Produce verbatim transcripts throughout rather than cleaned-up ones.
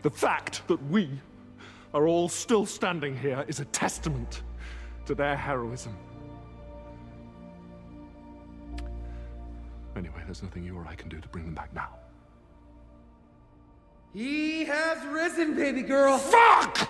The fact that we are all still standing here is a testament to their heroism. Anyway, there's nothing you or I can do to bring them back now. He has risen, baby girl! Fuck!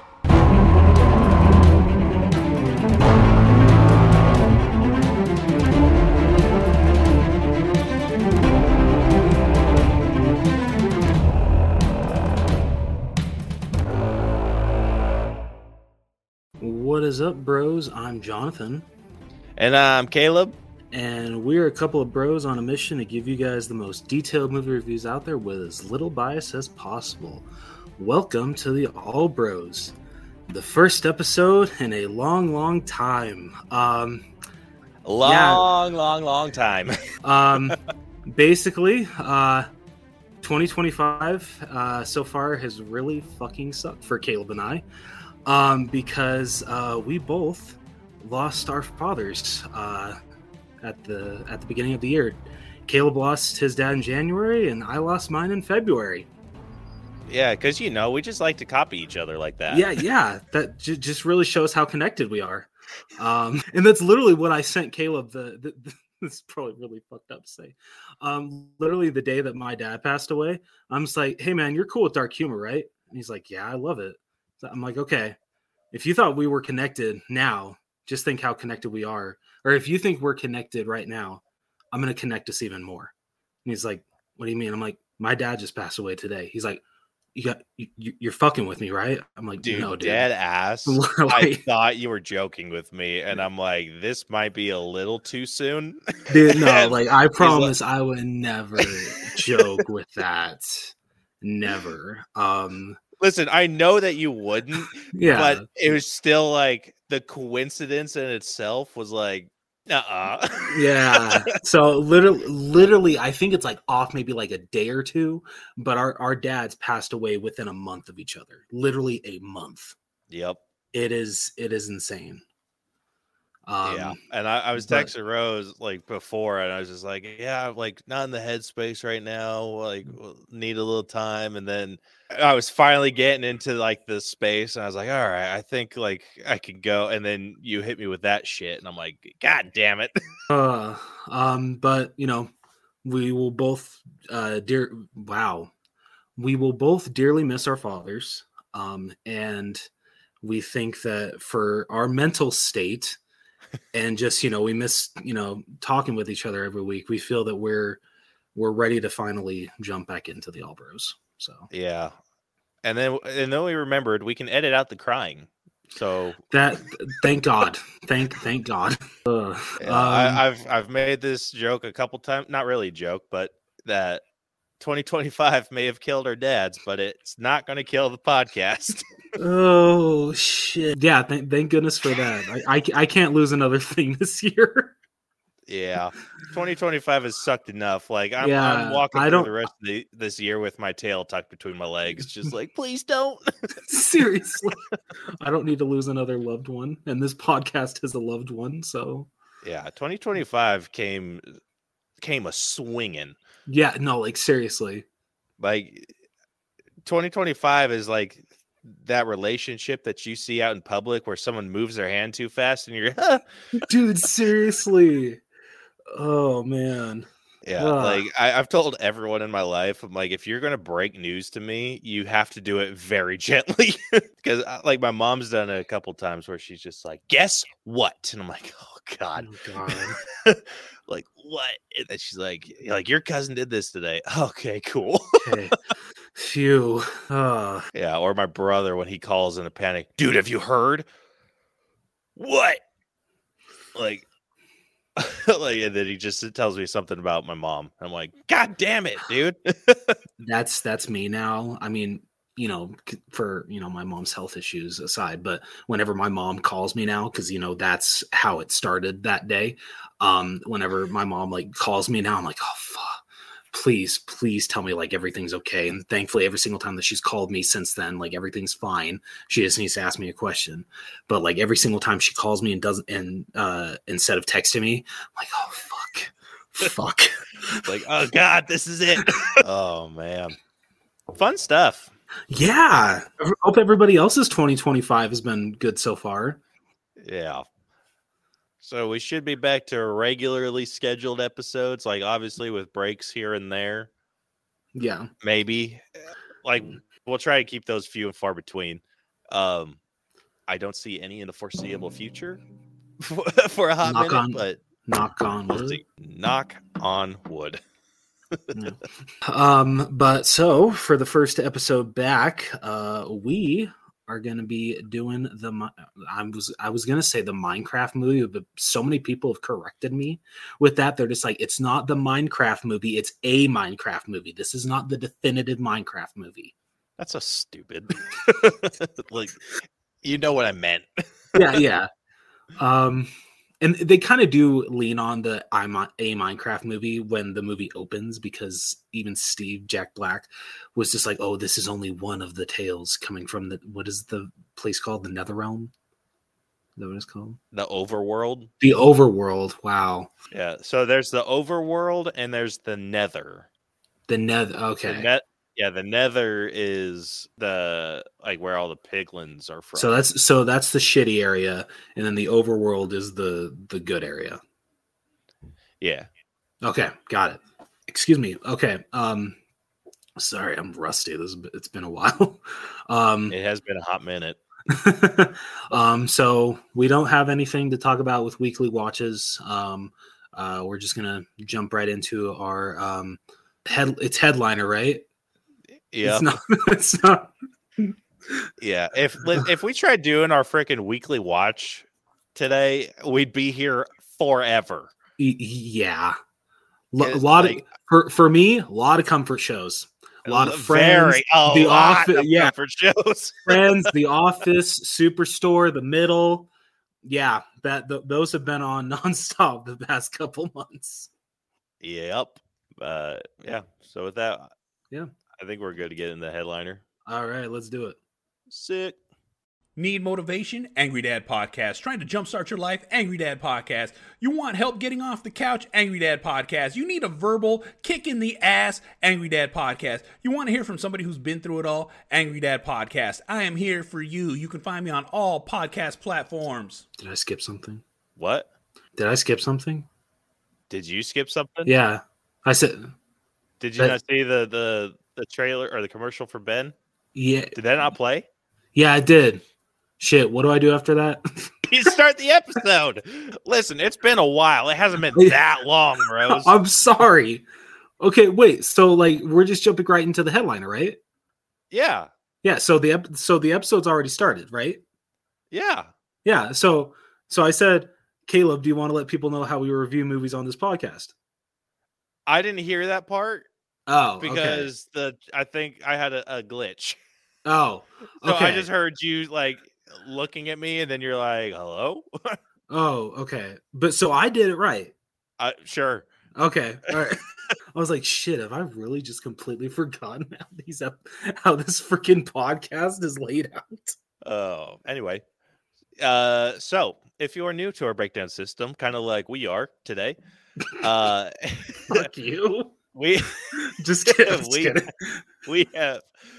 What is up, bros? I'm Jonathan. And I'm Caleb. And we're a couple of bros on a mission to give you guys the most detailed movie reviews out there with as little bias as possible. Welcome to the All Bros, the first episode in a long, long time. Um, long, yeah. long, long time. um, basically, uh, twenty twenty-five uh, so far has really fucking sucked for Caleb and I, um, because uh, we both lost our fathers. Uh, at the at the beginning of the year. Caleb lost his dad in January, and I lost mine in February. Yeah, because, you know, we just like to copy each other like that. Yeah, yeah. That j- just really shows how connected we are. Um, and that's literally what I sent Caleb. The, the, the This is probably really fucked up to say. Um, literally the day that my dad passed away, I'm just like, hey, man, you're cool with dark humor, right? And he's like, yeah, I love it. So I'm like, okay, if you thought we were connected now, just think how connected we are. Or if you think we're connected right now, I'm going to connect us even more. And he's like, what do you mean? I'm like, my dad just passed away today. He's like, you got, you, you're fucking with me, right? I'm like, dude, no, dude. Dead ass. Like, I thought you were joking with me. And I'm like, this might be a little too soon. Dude, no, like, I promise like... I would never joke with that. Never. Um, Listen, I know that you wouldn't, yeah, but it was still like the coincidence in itself was like, uh-uh. Yeah. So literally, literally, I think it's like off maybe like a day or two, but our, our dads passed away within a month of each other. Literally a month. Yep. It is, it is insane. Um, yeah, and I, I was texting but, Rose like before, and I was just like, "Yeah, I'm like not in the headspace right now. Like, need a little time." And then I was finally getting into like the space, and I was like, "All right, I think like I can go." And then you hit me with that shit, and I'm like, "God damn it!" uh, um, but you know, we will both, uh, dear, wow, we will both dearly miss our fathers, um, and we think that for our mental state. And just, you know, we miss, you know, talking with each other every week. We feel that we're we're ready to finally jump back into the All Bros. So yeah, and then and then we remembered we can edit out the crying. So that thank God, thank thank God. Uh, yeah, um, I, I've I've made this joke a couple times, not really a joke, but that twenty twenty-five may have killed our dads, but it's not going to kill the podcast. Oh shit! Yeah, th- thank goodness for that. I, I I can't lose another thing this year. Yeah, twenty twenty-five has sucked enough. Like I'm, yeah, I'm walking I through don't... the rest of the, this year with my tail tucked between my legs, just like, please don't. Seriously, I don't need to lose another loved one, and this podcast is a loved one. So yeah, twenty twenty-five came came a swinging. Yeah, no, like seriously, like twenty twenty-five is like that relationship that you see out in public where someone moves their hand too fast and you're dude, seriously. Oh man. Yeah, uh. like I, I've told everyone in my life, I'm like, if you're gonna break news to me, you have to do it very gently. Because like my mom's done it a couple times where she's just like, guess what? And I'm like, oh god. Oh, god. Like what? And then she's like, like your cousin did this today. Okay, cool. Okay. Phew. Uh. Yeah, or my brother when he calls in a panic, dude, have you heard? What? Like, like, and then he just tells me something about my mom. I'm like, God damn it, dude. that's that's me now. I mean, you know, for you know my mom's health issues aside, but whenever my mom calls me now, because you know that's how it started that day. Um, whenever my mom like calls me now, I'm like, oh fuck. Please, please tell me like everything's okay. And thankfully, every single time that she's called me since then, like everything's fine. She just needs to ask me a question. But like every single time she calls me and doesn't, and uh, instead of texting me, I'm like, oh fuck, fuck. Like, oh god, this is it. Oh man, fun stuff. Yeah. I hope everybody else's twenty twenty-five has been good so far. Yeah. So we should be back to regularly scheduled episodes, like obviously with breaks here and there. Yeah. Maybe. Like we'll try to keep those few and far between. Um, I don't see any in the foreseeable future for, for a hot Knock minute, on- but Knock on we'll wood. see. Knock on wood. Yeah. Um, but so for the first episode back, uh, we are going to be doing the. Mi- I was I was going to say the Minecraft movie, but so many people have corrected me with that. They're just like, it's not the Minecraft movie; it's a Minecraft movie. This is not the definitive Minecraft movie. That's so stupid. Like, you know what I meant. Yeah, yeah. Um, and they kind of do lean on the I'm a Minecraft movie when the movie opens, because even Steve Jack Black was just like, "Oh, this is only one of the tales coming from the what is the place called? The Netherrealm? Is that what it's called? The overworld. The Overworld. Wow. Yeah. So there's the overworld and there's the nether. The Nether. Okay. The net. Yeah, the nether is the like where all the piglins are from. So that's so that's the shitty area, and then the Overworld is the the good area. Yeah. Okay, got it. Excuse me. Okay. Um, sorry, I'm rusty. This it's been a while. Um, It has been a hot minute. um, so we don't have anything to talk about with weekly watches. Um, uh, we're just gonna jump right into our um head. It's headliner, right? Yeah. It's not. It's not. Yeah. If if we tried doing our freaking weekly watch today, we'd be here forever. Y- Yeah. L- a It's lot like- of for for me, a lot of comfort shows. A lot of friends. Very, a the lot office, of yeah. comfort shows. Friends, The Office, Superstore, The Middle. Yeah, that th- those have been on nonstop the past couple months. Yep. Uh, yeah. So with that, Yeah. I think we're good to get in the headliner. All right, let's do it. Sick. Need motivation? Angry Dad Podcast. Trying to jumpstart your life? Angry Dad Podcast. You want help getting off the couch? Angry Dad Podcast. You need a verbal kick in the ass? Angry Dad Podcast. You want to hear from somebody who's been through it all? Angry Dad Podcast. I am here for you. You can find me on all podcast platforms. Did I skip something? What? Did I skip something? Did you skip something? Yeah, I said. Did you That- not see the the the trailer or the commercial for Ben? Yeah, Did that not play? yeah, I did. Shit, what do I do after that? You start the episode. Listen, it's been a while. It hasn't been that long, Rose. I'm sorry. Okay, wait. So like, we're just jumping right into the headliner, right? Yeah. Yeah. So the ep- so the episode's already started, right? Yeah. Yeah. So so I said, Caleb, do you want to let people know how we review movies on this podcast? I didn't hear that part Oh, because the I think I had a, a glitch. okay. Oh, So okay. I just heard you like looking at me and then you're like, hello? Oh, okay. But so I did it right. uh, sure. Okay. All right. I was like, shit, have I really just completely forgotten how these ep- how this freaking podcast is laid out? Oh, anyway. Uh, so if you are new to our breakdown system, kind of like we are today, uh, Fuck you. we Just kidding. Just We- kidding. we have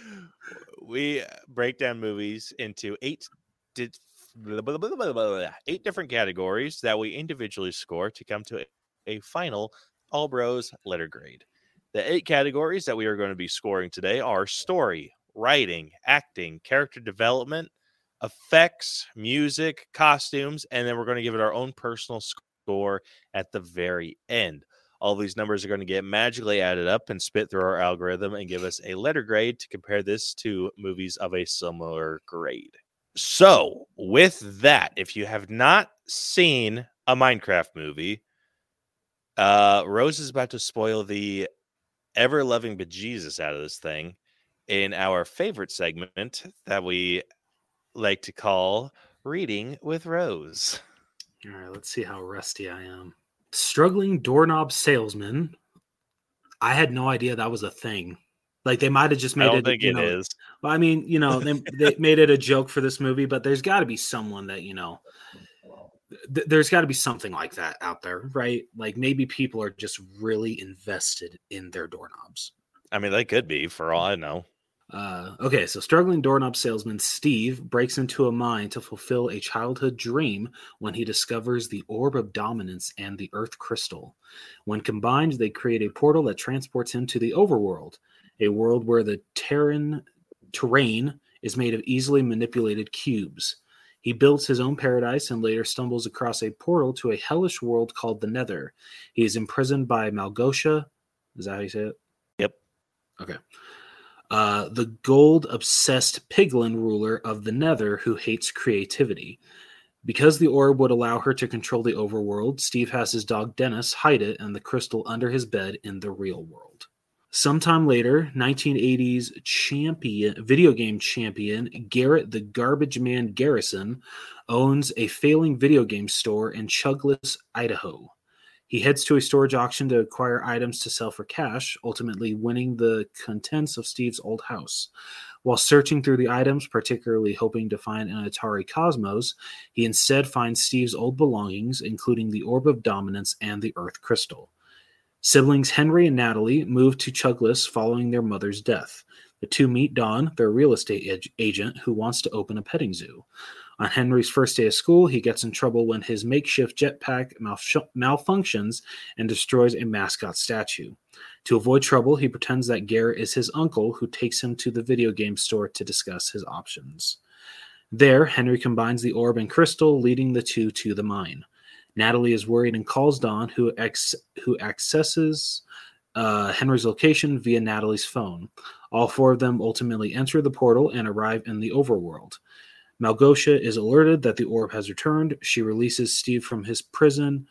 we break down movies into eight did eight different categories that we individually score to come to a, a final All Bros letter grade. The eight categories that we are going to be scoring today are story, writing, acting, character development, effects, music, costumes, and then we're going to give it our own personal score at the very end. All these numbers are going to get magically added up and spit through our algorithm and give us a letter grade to compare this to movies of a similar grade. So, with that, if you have not seen a Minecraft movie, uh, Rose is about to spoil the ever-loving bejesus out of this thing in our favorite segment that we like to call Reading with Rose. All right, let's see how rusty I am. Struggling doorknob salesman. I had no idea that was a thing. Like they might have just I made don't it. think you it know, is. Well, I mean, you know, they, they made it a joke for this movie, but there's got to be someone that, you know, th- there's got to be something like that out there, right? Like maybe people are just really invested in their doorknobs. I mean, they could be, for all I know. Uh, okay, so struggling doorknob salesman Steve breaks into a mine to fulfill a childhood dream when he discovers the Orb of Dominance and the Earth Crystal. When combined, they create a portal that transports him to the Overworld, a world where the terrain, terrain is made of easily manipulated cubes. He builds his own paradise and later stumbles across a portal to a hellish world called the Nether. He is imprisoned by Malgosha. Is that how you say it? Yep. Okay. Uh, the gold-obsessed piglin ruler of the Nether who hates creativity. Because the orb would allow her to control the overworld, Steve has his dog Dennis hide it and the crystal under his bed in the real world. Sometime later, nineteen eighties champion, video game champion Garrett the Garbage Man Garrison owns a failing video game store in Chugless, Idaho. He heads to a storage auction to acquire items to sell for cash, ultimately winning the contents of Steve's old house. While searching through the items, particularly hoping to find an Atari Cosmos, he instead finds Steve's old belongings, including the Orb of Dominance and the Earth Crystal. Siblings Henry and Natalie move to Chugless following their mother's death. The two meet Don, their real estate ag- agent, who wants to open a petting zoo. On Henry's first day of school, he gets in trouble when his makeshift jetpack mal- malfunctions and destroys a mascot statue. To avoid trouble, he pretends that Garrett is his uncle, who takes him to the video game store to discuss his options. There, Henry combines the orb and crystal, leading the two to the mine. Natalie is worried and calls Don, who, ex- who accesses uh, Henry's location via Natalie's phone. All four of them ultimately enter the portal and arrive in the overworld. Malgosha is alerted that the orb has returned. She releases Steve from his prison,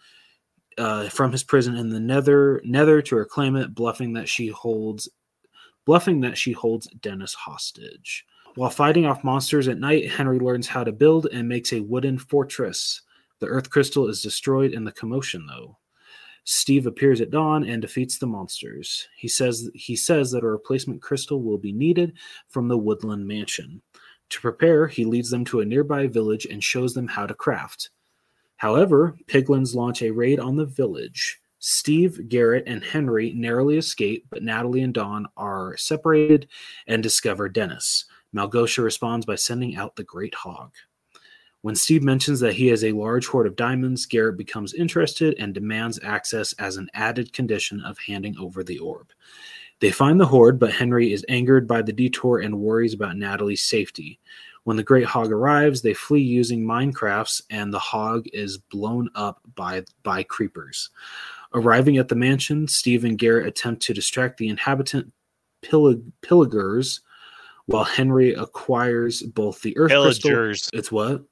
uh, from his prison in the Nether, Nether to reclaim it, bluffing that she holds, bluffing that she holds Dennis hostage. While fighting off monsters at night, Henry learns how to build and makes a wooden fortress. The Earth Crystal is destroyed in the commotion, though. Steve appears at dawn and defeats the monsters. He says he says that a replacement crystal will be needed from the Woodland Mansion. To prepare, he leads them to a nearby village and shows them how to craft. However, piglins launch a raid on the village. Steve, Garrett, and Henry narrowly escape, but Natalie and Dawn are separated and discover Dennis. Malgosha responds by sending out the Great Hog. When Steve mentions that he has a large hoard of diamonds, Garrett becomes interested and demands access as an added condition of handing over the orb. They find the hoard, but Henry is angered by the detour and worries about Natalie's safety. When the Great Hog arrives, they flee using minecrafts, and the hog is blown up by, by creepers. Arriving at the mansion, Steve and Garrett attempt to distract the inhabitant pillag- pillagers, while Henry acquires both the Earth Pillagers. Crystal. It's what?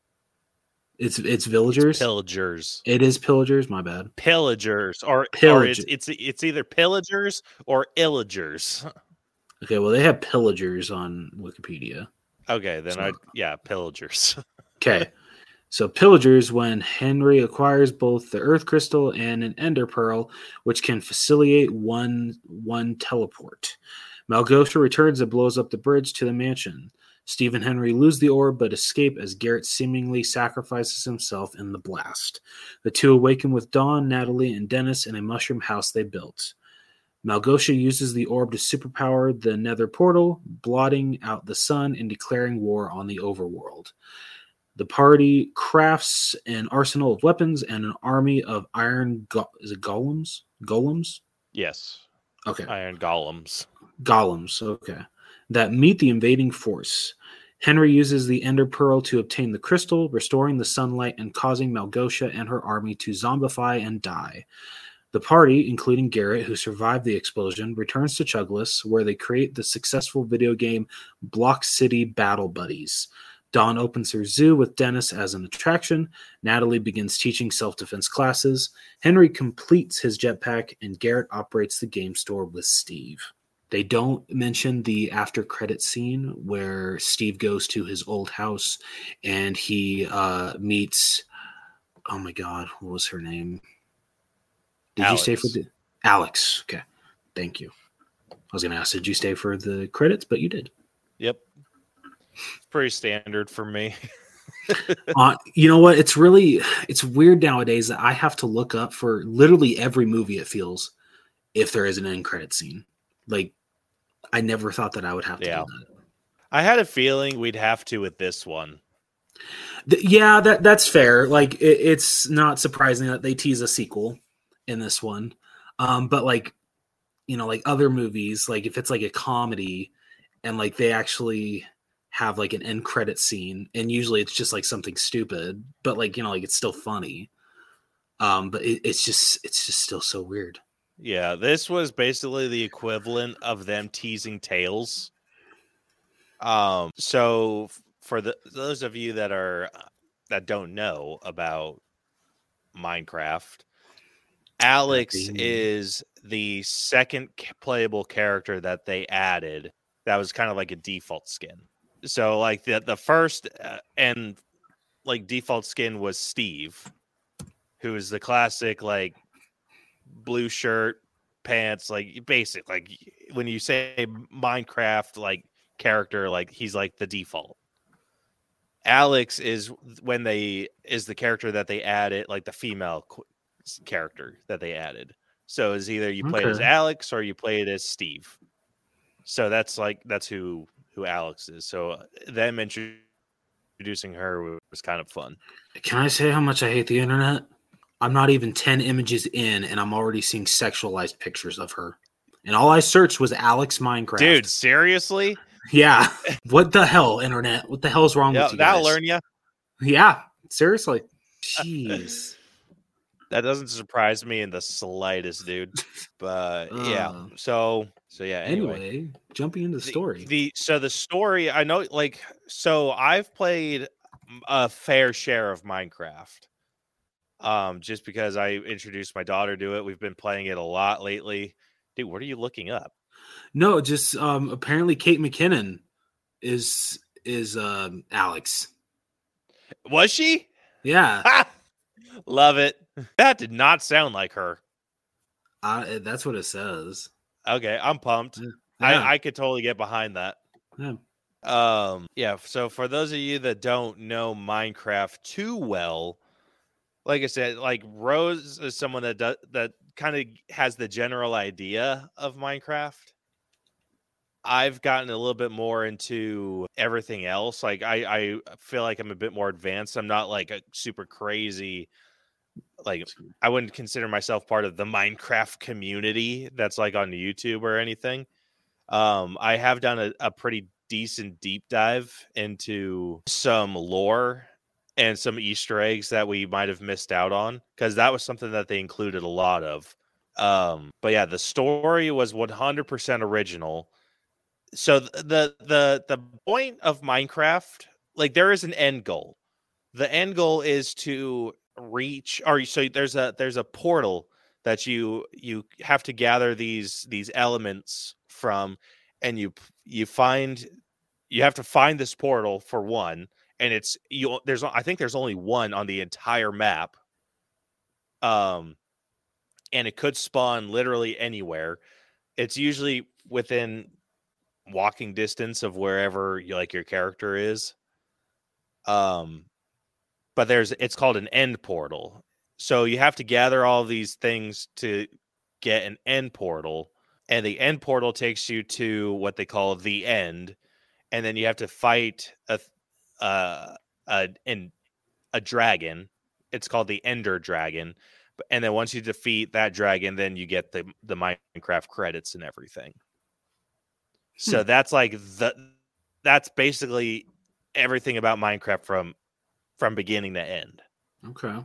It's it's villagers. It's pillagers. It is pillagers. My bad. Pillagers, or, Pillage- or it's, it's it's either pillagers or illagers. Okay, well they have pillagers on Wikipedia. Okay, then So- I yeah pillagers. Okay, so pillagers when Henry acquires both the Earth Crystal and an Ender Pearl, which can facilitate one one teleport. Malgosha returns and blows up the bridge to the mansion. Steve and Henry lose the orb but escape as Garrett seemingly sacrifices himself in the blast. The two awaken with Dawn, Natalie, and Dennis in a mushroom house they built. Malgosha uses the orb to superpower the Nether portal, blotting out the sun and declaring war on the overworld. The party crafts an arsenal of weapons and an army of iron go- is it golems? Golems? Yes, Okay. iron golems. Golems, okay. That meet the invading force. Henry uses the Ender Pearl to obtain the crystal, restoring the sunlight and causing Malgosha and her army to zombify and die. The party, including Garrett, who survived the explosion, returns to Chugless, where they create the successful video game Block City Battle Buddies. Dawn opens her zoo with Dennis as an attraction. Natalie begins teaching self-defense classes. Henry completes his jetpack, and Garrett operates the game store with Steve. They don't mention the after credit scene where Steve goes to his old house and he uh, meets, oh my God, what was her name? Did Alex. you stay for the Alex? Okay, thank you. I was going to ask, did you stay for the credits? But you did. Yep, it's pretty standard for me. uh, you know what? It's really, it's weird nowadays that I have to look up for literally every movie, it feels, if there is an end credit scene. Like, I never thought that I would have to Yeah. do that. I had a feeling we'd have to with this one. Th- yeah, that that's fair. Like it, it's not surprising that they tease a sequel in this one. Um, but like, you know, like other movies, like if it's like a comedy and like they actually have like an end credit scene, and usually it's just like something stupid, but like, you know, like it's still funny. Um, but it, it's just it's just still so weird. Yeah, this was basically the equivalent of them teasing Tails. Um, so f- for the those of you that are that don't know about Minecraft, Alex Happy. is the second c- playable character that they added. That was kind of like a default skin. So like the the first uh, and like default skin was Steve, who is the classic like blue shirt, pants, like basic. Like when you say Minecraft like character, like he's like the default. Alex is when they is the character that they added, like the female qu- character that they added. So it's either you play it as Okay. Alex or you play it as Steve. So that's like that's who who Alex is. So uh, them introducing her was kind of fun. Can I say how much I hate the internet? I'm not even ten images in, and I'm already seeing sexualized pictures of her. And all I searched was Alex Minecraft. Dude, seriously? Yeah. What the hell, internet? What the hell's wrong Yeah, with you that'll guys? learn you. Yeah, seriously. Jeez. That doesn't surprise me in the slightest, dude. But yeah, Uh, so so yeah. Anyway, Anyway, jumping into the the, story. the so the story I know, like, so I've played a fair share of Minecraft. Um, just because I introduced my daughter to it, we've been playing it a lot lately. Dude, what are you looking up? No, just um apparently Kate McKinnon is is um Alex. Was she? Yeah. Ha! Love it. That did not sound like her. I, that's what it says. Okay, I'm pumped. Yeah. I, I could totally get behind that. Yeah. Um, yeah, so for those of you that don't know Minecraft too well, like I said, like Rose is someone that does that kind of has the general idea of Minecraft. I've gotten a little bit more into everything else. Like I, I feel like I'm a bit more advanced. I'm not like a super crazy, like I wouldn't consider myself part of the Minecraft community that's like on YouTube or anything. Um, I have done a, a pretty decent deep dive into some lore and some Easter eggs that we might have missed out on, because that was something that they included a lot of. Um, but yeah, the story was one hundred percent original. So th- the the the point of Minecraft, like there is an end goal. The end goal is to reach, or so there's a there's a portal that you you have to gather these these elements from, and you you find you have to find this portal for one, and it's you there's I think there's only one on the entire map. Um and it could spawn literally anywhere. It's usually within walking distance of wherever you like your character is. Um but there's it's called an end portal. So you have to gather all these things to get an end portal, and the end portal takes you to what they call the end, and then you have to fight a uh a in a dragon. It's called the Ender Dragon. And then once you defeat that dragon, then you get the the Minecraft credits and everything. So Hmm. that's like the that's basically everything about Minecraft from from beginning to end. Okay.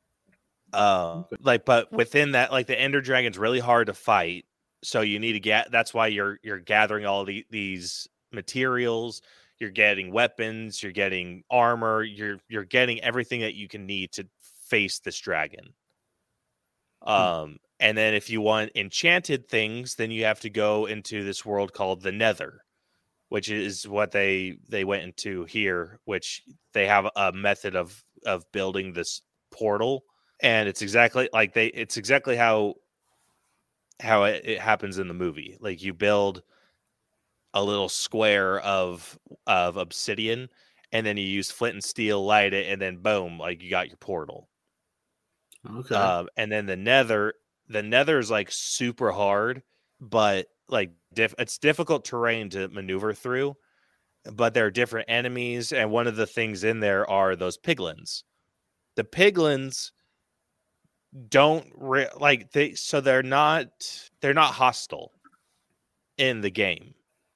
Uh, like, but within that, like the Ender Dragon's really hard to fight, so you need to get. That's why you're you're gathering all the, these materials. You're getting weapons. You're getting armor. You're you're getting everything that you can need to face this dragon. Um, and then if you want enchanted things, then you have to go into this world called the Nether, which is what they they went into here. Which they have a method of of building this portal. And it's exactly like they it's exactly how how it, it happens in the movie. Like you build a little square of of obsidian, and then you use flint and steel, light it, and then boom, like you got your portal. Okay. Um, and then the nether, the nether is like super hard, but like diff- it's difficult terrain to maneuver through, but there are different enemies, and one of the things in there are those piglins. The piglins don't re- like they so they're not they're not hostile in the game.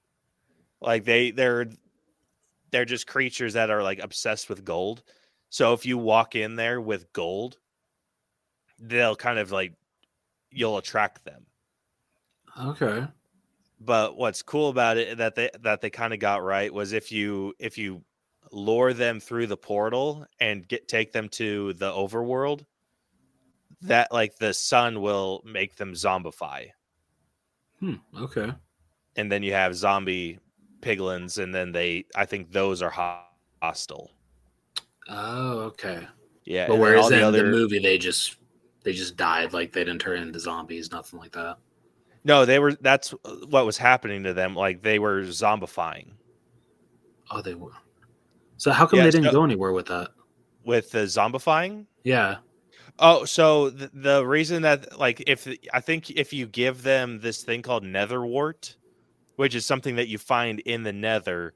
Like they they're they're just creatures that are like obsessed with gold. So if you walk in there with gold, they'll kind of like you'll attract them. Okay. But what's cool about it that they that they kind of got right was if you if you lure them through the portal and get take them to the overworld, that like the sun will make them zombify. Hmm. Okay. And then you have zombie piglins, and then they I think those are ho- hostile. Oh, okay. Yeah. But and then whereas all the in other the movie they just they just died, like they didn't turn into zombies, nothing like that. No, they were that's what was happening to them. Like they were zombifying. Oh, they were. So how come Yeah, they didn't so- go anywhere with that? With the zombifying? Yeah. Oh, so the, the reason that, like, if I think if you give them this thing called netherwort, which is something that you find in the nether,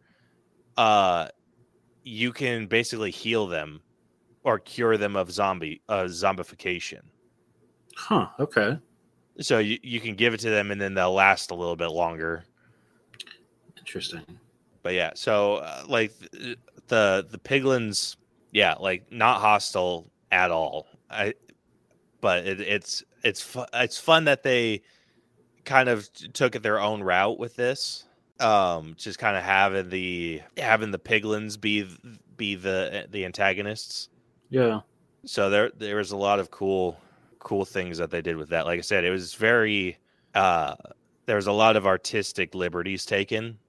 uh, you can basically heal them or cure them of zombie uh, zombification. Huh. Okay. So you, you can give it to them, and then they'll last a little bit longer. Interesting. But yeah, so uh, like the the piglins, yeah, like not hostile at all. I, but it, it's it's fu- it's fun that they kind of took it their own route with this. Um, just kind of having the having the piglins be be the the antagonists. Yeah. So there there was a lot of cool cool things that they did with that. Like I said, it was very uh, there was a lot of artistic liberties taken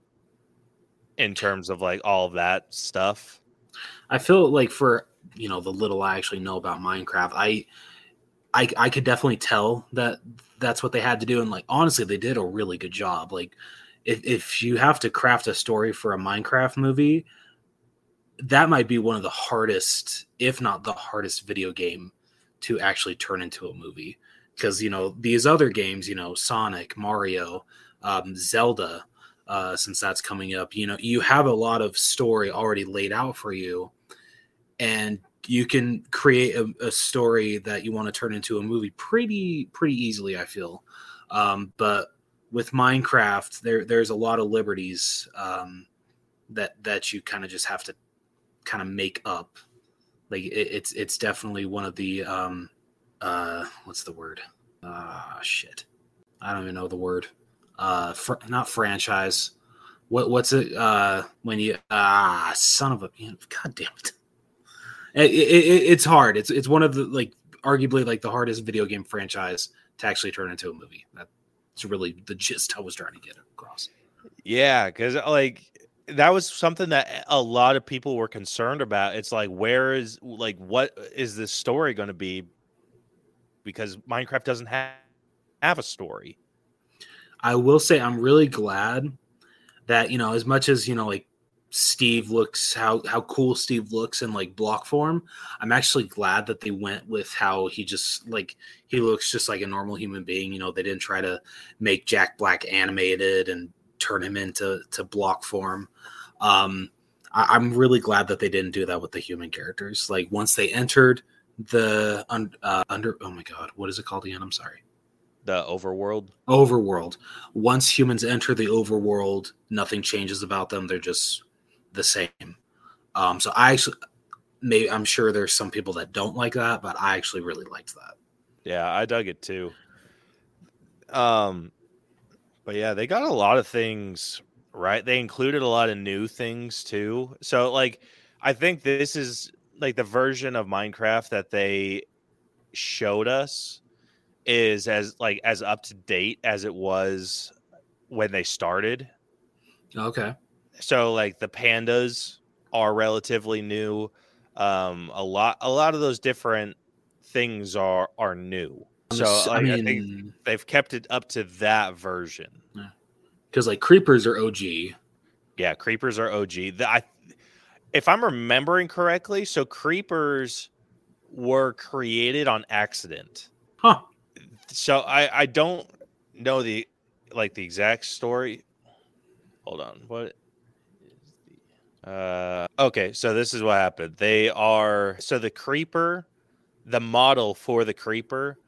in terms of like all of that stuff. I feel like for you know the little I actually know about Minecraft, I, I, I could definitely tell that that's what they had to do, and like honestly, they did a really good job. Like, if if you have to craft a story for a Minecraft movie, that might be one of the hardest, if not the hardest, video game to actually turn into a movie. Because you know these other games, you know Sonic, Mario, um, Zelda. Uh, since that's coming up, you know, you have a lot of story already laid out for you, and you can create a, a story that you want to turn into a movie pretty, pretty easily, I feel. Um, but with Minecraft, there, there's a lot of liberties um, that that you kind of just have to kind of make up. Like it, it's it's definitely one of the um, uh, what's the word? Ah, shit, I don't even know the word. Uh, fr- not franchise. What what's it? Uh, when you ah, son of a god damn it. It, it, it's hard. It's it's one of the like arguably like the hardest video game franchise to actually turn into a movie. That's really the gist I was trying to get across. Yeah, because like that was something that a lot of people were concerned about. It's like, where is like what is this story going to be? Because Minecraft doesn't have have a story. I will say I'm really glad that, you know, as much as, you know, like Steve looks, how, how cool Steve looks in like block form, I'm actually glad that they went with how he just like, he looks just like a normal human being. You know, they didn't try to make Jack Black animated and turn him into to block form. Um, I, I'm really glad that they didn't do that with the human characters. Like once they entered the uh, under, oh my God, what is it called again? I'm sorry. The overworld. Overworld. Once humans enter the overworld, nothing changes about them. They're just the same. Um, so I actually, maybe I'm sure there's some people that don't like that, but I actually really liked that. Yeah, I dug it too. Um, but yeah, they got a lot of things right. They included a lot of new things too. So like, I think this is like the version of Minecraft that they showed us is as like as up to date as it was when they started. Okay. So like the pandas are relatively new. Um, a lot, a lot of those different things are are new. So I like, I, mean, think they've kept it up to that version. Because like creepers are O G. Yeah, creepers are O G. The, I, if I'm remembering correctly, so creepers were created on accident. Huh. So I, I don't know the like the exact story. Hold on. What is the uh okay, so this is what happened. They are so the creeper, the model for the creeper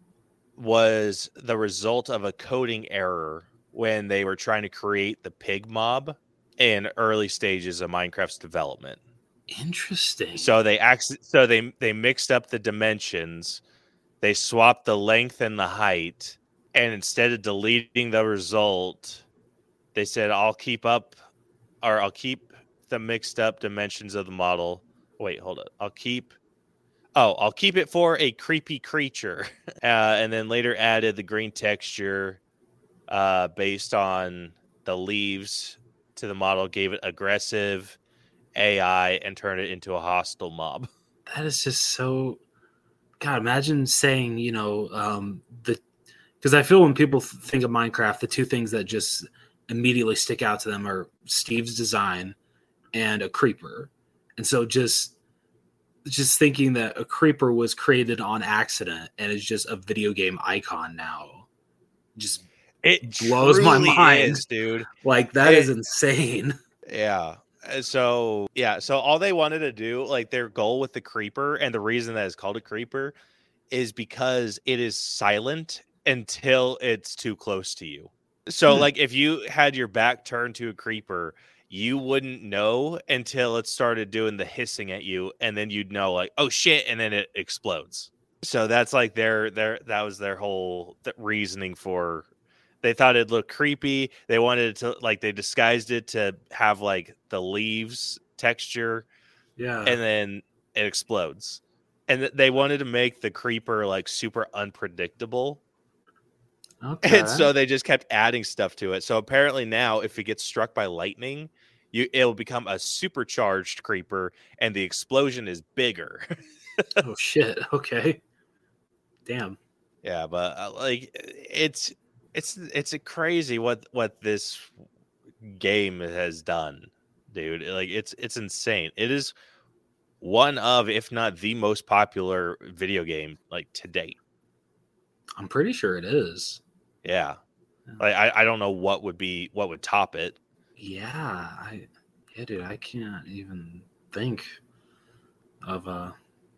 was the result of a coding error when they were trying to create the pig mob in early stages of Minecraft's development. Interesting. So they acc- so they they mixed up the dimensions. They swapped the length and the height, and instead of deleting the result, they said, I'll keep up, or I'll keep the mixed up dimensions of the model. Wait, hold up. I'll keep, oh, I'll keep it for a creepy creature. Uh, and then later added the green texture uh, based on the leaves to the model, gave it aggressive A I, and turned it into a hostile mob. That is just so... God, imagine saying, you know, um, the because I feel when people think of Minecraft, the two things that just immediately stick out to them are Steve's design and a creeper. And so just just thinking that a creeper was created on accident and is just a video game icon now just It blows my mind, is, dude. Like that it, is insane. Yeah. So yeah, so all they wanted to do, like their goal with the creeper, and the reason that it's called a creeper is because it is silent until it's too close to you. So Hmm. like if you had your back turned to a creeper, you wouldn't know until it started doing the hissing at you, and then you'd know like, oh shit, and then it explodes. So that's like their their that was their whole th- reasoning for. They thought it'd look creepy. They wanted it to, like, they disguised it to have like the leaves texture, Yeah. and then it explodes. And th- they wanted to make the creeper like super unpredictable. Okay. And so they just kept adding stuff to it. So apparently now, if it gets struck by lightning, you it'll become a supercharged creeper, and the explosion is bigger. Oh shit. Okay. Damn. Yeah, but uh, like it's it's it's a crazy what what this game has done, dude. Like it's it's insane. It is one of, if not the most popular video game like to date. I'm pretty sure it is. Yeah. Yeah. Like I, I don't know what would be what would top it. Yeah, I yeah, dude, I can't even think of uh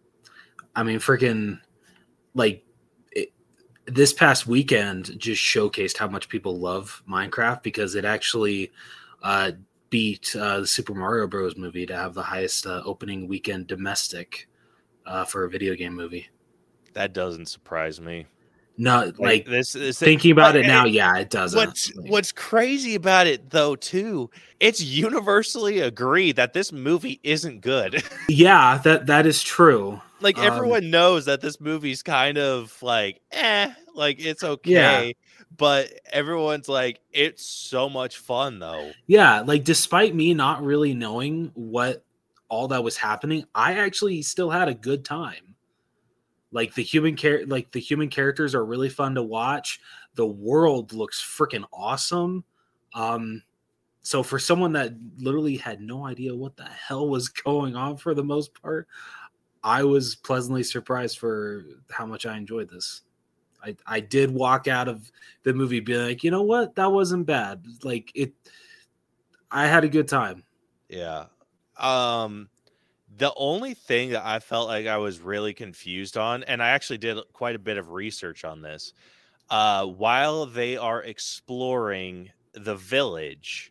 I mean freaking like it, this past weekend just showcased how much people love Minecraft, because it actually uh beat uh, the Super Mario Bros. Movie to have the highest uh, opening weekend domestic uh, for a video game movie. That doesn't surprise me. No, Like, like this is thinking about but it now, yeah, it doesn't. What's Like, what's crazy about it though too, it's universally agreed that this movie isn't good. yeah, that that is true. Like Um, everyone knows that this movie's kind of like eh, like it's okay, Yeah. but everyone's like it's so much fun though. Yeah, like despite me not really knowing what all that was happening, I actually still had a good time. Like the human char- like the human characters are really fun to watch. The world looks freaking awesome. Um, so for someone that literally had no idea what the hell was going on for the most part, I was pleasantly surprised for how much I enjoyed this. I, I did walk out of the movie being like, you know what, that wasn't bad. Like it, I had a good time. Yeah. Um the only thing that I felt like I was really confused on, and I actually did quite a bit of research on this, uh, while they are exploring the village,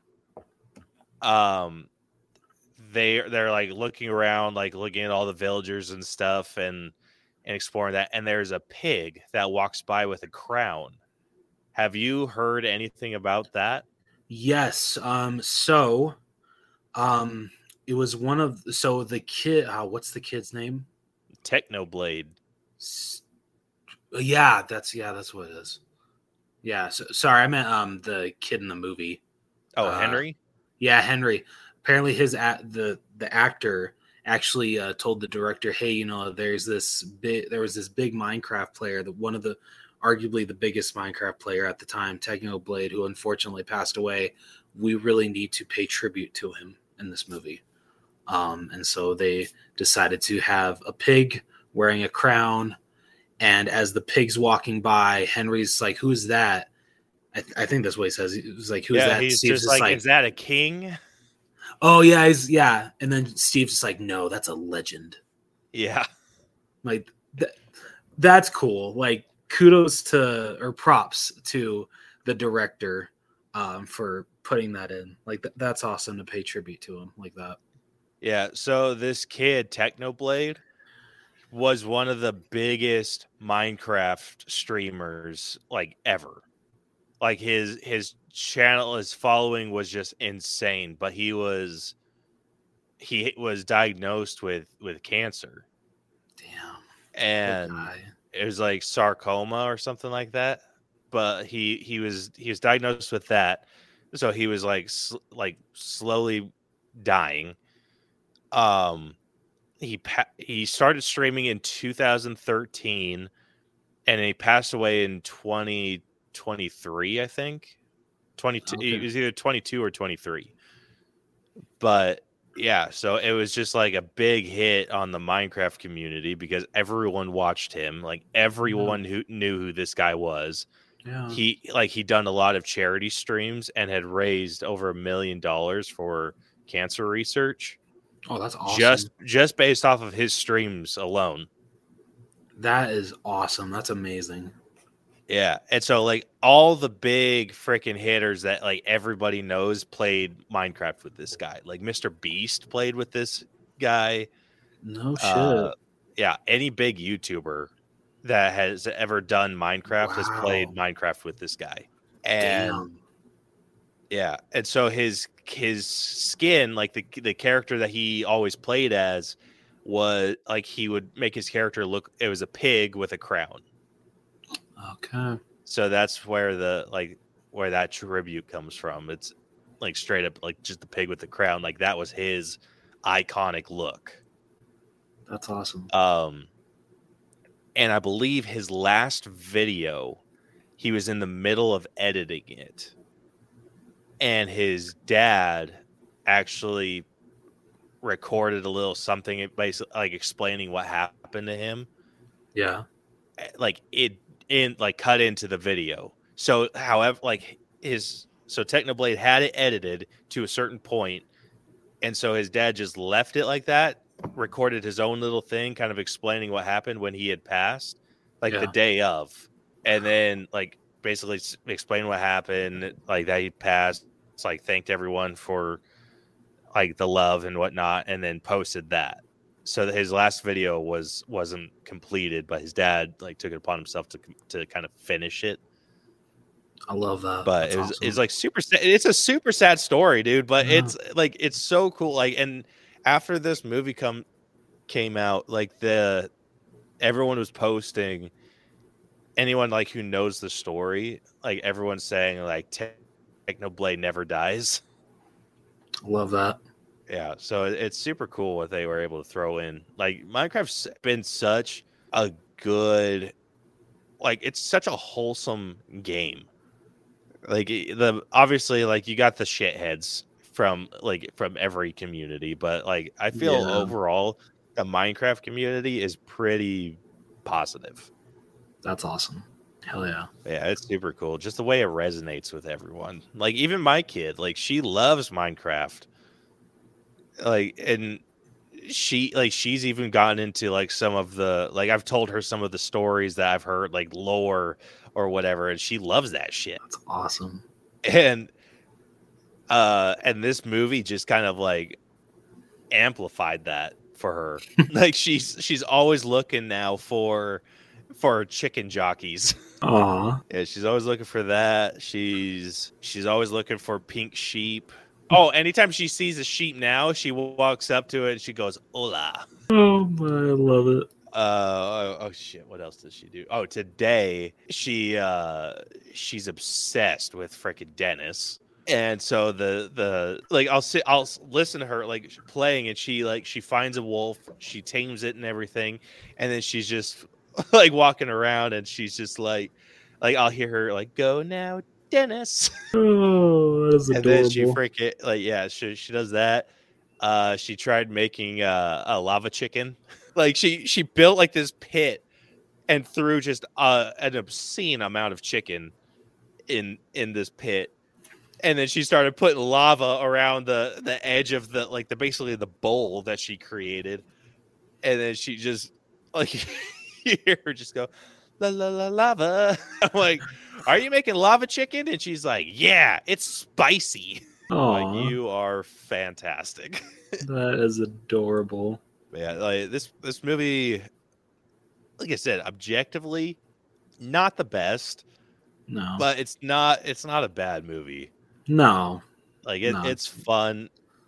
um, they they're like looking around, like looking at all the villagers and stuff, and and exploring that. And there's a pig that walks by with a crown. Have you heard anything about that? Yes. Um, so, um, it was one of, so the kid, uh, what's the kid's name? Technoblade. S- Yeah, that's, yeah, that's what it is. Yeah. So, sorry. I meant, um, the kid in the movie. Oh, Uh, Henry? Yeah. Henry. Apparently his, at the, the actor actually uh, told the director, hey, you know, there's this big, there was this big Minecraft player, that one of the, arguably the biggest Minecraft player at the time, Technoblade, who unfortunately passed away. We really need to pay tribute to him in this movie. Um, and so they decided to have a pig wearing a crown. And as the pig's walking by, Henry's like, who's that? I, th- I think that's what he says. He was like, "Who's yeah, that?" he's Steve's just like, "Is that a king?" "Oh yeah, he's yeah." And then Steve's just like, "No, that's a legend." Yeah, Like th- that's cool. Like kudos to or props to the director um, for putting that in. Like th- that's awesome to pay tribute to him like that. yeah. So this kid, Technoblade, was one of the biggest Minecraft streamers like ever. Like his his channel, his following was just insane. But he was he was diagnosed with with cancer, Damn. and Guy. it was like sarcoma or something like that. But he he was he was diagnosed with that, so he was like sl- like slowly dying. Um, he pa- he started streaming in two thousand thirteen, and he passed away in twenty twenty-three, I think. twenty-two Okay. It was either twenty-two or twenty-three. But yeah, so it was just like a big hit on the Minecraft community because everyone watched him. Like everyone who knew who this guy was. Yeah. He like he done a lot of charity streams and had raised over a million dollars for cancer research. Oh, that's awesome. Just just based off of his streams alone. That is awesome. That's amazing. Yeah. And so like all the big freaking hitters that like everybody knows played Minecraft with this guy. Like Mister Beast played with this guy. No shit. Uh, yeah, any big YouTuber that has ever done Minecraft has played Wow. Minecraft with this guy. And Damn. yeah, and so his his skin, like the the character that he always played as, was like he would make his character look. It was a pig with a crown. Okay. So that's where the like where that tribute comes from. It's like straight up like just the pig with the crown. Like that was his iconic look. That's awesome. Um, and I believe his last video, he was in the middle of editing it, and his dad actually recorded a little something, basically like explaining what happened to him. Yeah. Like it in like cut into the video. So, however, like his so Technoblade had it edited to a certain point, and so his dad just left it like that. Recorded his own little thing, kind of explaining what happened when he had passed, like Yeah. the day of, and then like basically s- explain what happened, like that he passed. It's like thanked everyone for like the love and whatnot, and then posted that. So that his last video was wasn't completed, but his dad like took it upon himself to to kind of finish it. I love that. But That's it was awesome. it's like super sad. It's a super sad story, dude. But Yeah. it's like it's so cool. Like, and after this movie come came out, like the everyone was posting. Anyone like who knows the story, like everyone's saying, like Technoblade never dies. I love that. Yeah, so it- it's super cool what they were able to throw in. Like Minecraft's been such a good, like it's such a wholesome game. Like it- the obviously, like you got the shitheads from like from every community, but like I feel Yeah. overall the Minecraft community is pretty positive. That's awesome. Hell yeah. Yeah, it's super cool. Just the way it resonates with everyone. Like even my kid, like she loves Minecraft. Like and she like she's even gotten into like some of the like I've told her some of the stories that I've heard, like lore or whatever, and she loves that shit. That's awesome. And uh and this movie just kind of like amplified that for her. Like she's she's always looking now for for chicken jockeys. Aw. Yeah, she's always looking for that. She's she's always looking for pink sheep. Oh, anytime she sees a sheep now, she walks up to it and she goes, "Hola." Oh, I love it. Uh oh, oh shit, what else does she do? Oh, today she uh she's obsessed with frickin' Dennis. And so the the like I'll sit I'll s- listen to her like playing, and she like she finds a wolf, she tames it and everything, and then she's just like walking around and she's just like like I'll hear her like, "Go now, Dennis." Oh, that's And adorable. then she freaking like yeah, she she does that. Uh she tried making uh, a lava chicken. Like she she built like this pit and threw just uh, an obscene amount of chicken in in this pit. And then she started putting lava around the, the edge of the like the basically the bowl that she created. And then she just like you hear her just go la la la lava. I'm like, are you making lava chicken? And she's like, yeah, it's spicy. Like, you are fantastic. That is adorable. Yeah, like this this movie, like I said, objectively, not the best. No, but it's not it's not a bad movie. No, like it, no. it's fun.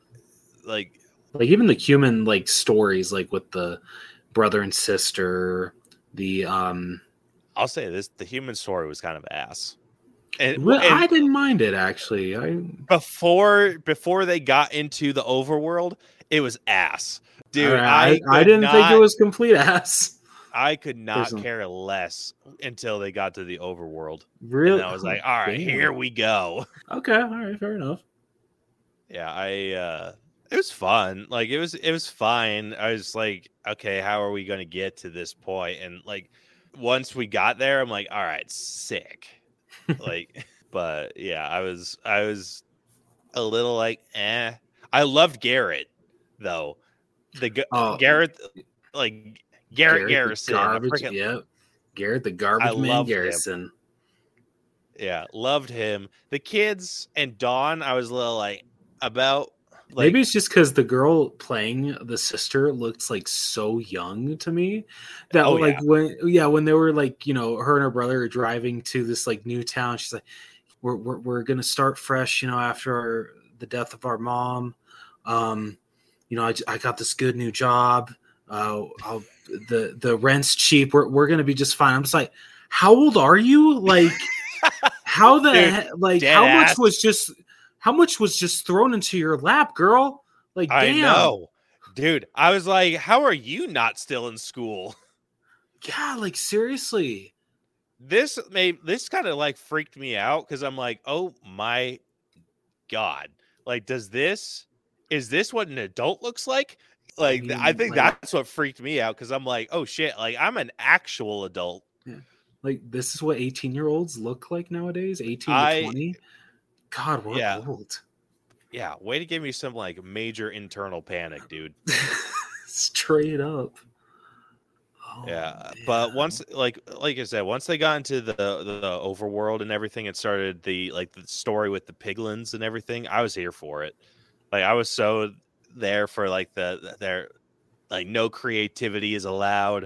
Like like even the human like stories, like with the brother and sister. The um, I'll say this: the human story was kind of ass. And, well, and I didn't mind it actually. I before before they got into the overworld, it was ass, dude. I I I didn't not, think it was complete ass. I could not There's care less until they got to the overworld. Really, and I was like, all right, damn. here we go. Okay, all right, fair enough. Yeah, I uh it was fun. Like it was it was fine. I was like, okay, how are we gonna get to this point? And like once we got there, I'm like, all right, sick. Like, but yeah, I was I was a little like, eh. I loved Garrett though. The Oh. Garrett like Garrett, Garrett Garrison. the I garbage, freaking- yeah. Garrett the garbage I man loved him. Garrison. Yeah, loved him. The kids and Dawn, I was a little like about like Maybe it's just because the girl playing the sister looks like so young to me that Oh, like yeah. when yeah when they were like, you know, her and her brother are driving to this like new town, she's like, we're we're, we're gonna start fresh, you know, after our, the death of our mom. Um, you know, I, I got this good new job. Uh, I'll, the the rent's cheap. We're we're gonna be just fine. I'm just like, how old are you? Like, how the Dude, he- like dead how ass. much was just how much was just thrown into your lap, girl? Like, I damn. know. Dude, I was like, how are you not still in school? Yeah, like seriously. This made this kind of like freaked me out because I'm like, oh my god. Like, does this is this what an adult looks like? Like, I mean, I think like- that's what freaked me out because I'm like, oh shit, like I'm an actual adult. Like, this is what eighteen year olds look like nowadays. eighteen I- to twenty. God, we're Yeah. old. Yeah, way to give me some like major internal panic, dude. Straight up. Oh, Yeah, but man. once like like I said, once they got into the, the the overworld and everything, and started the like the story with the piglins and everything, I was here for it. Like I was so there for like the their like no creativity is allowed.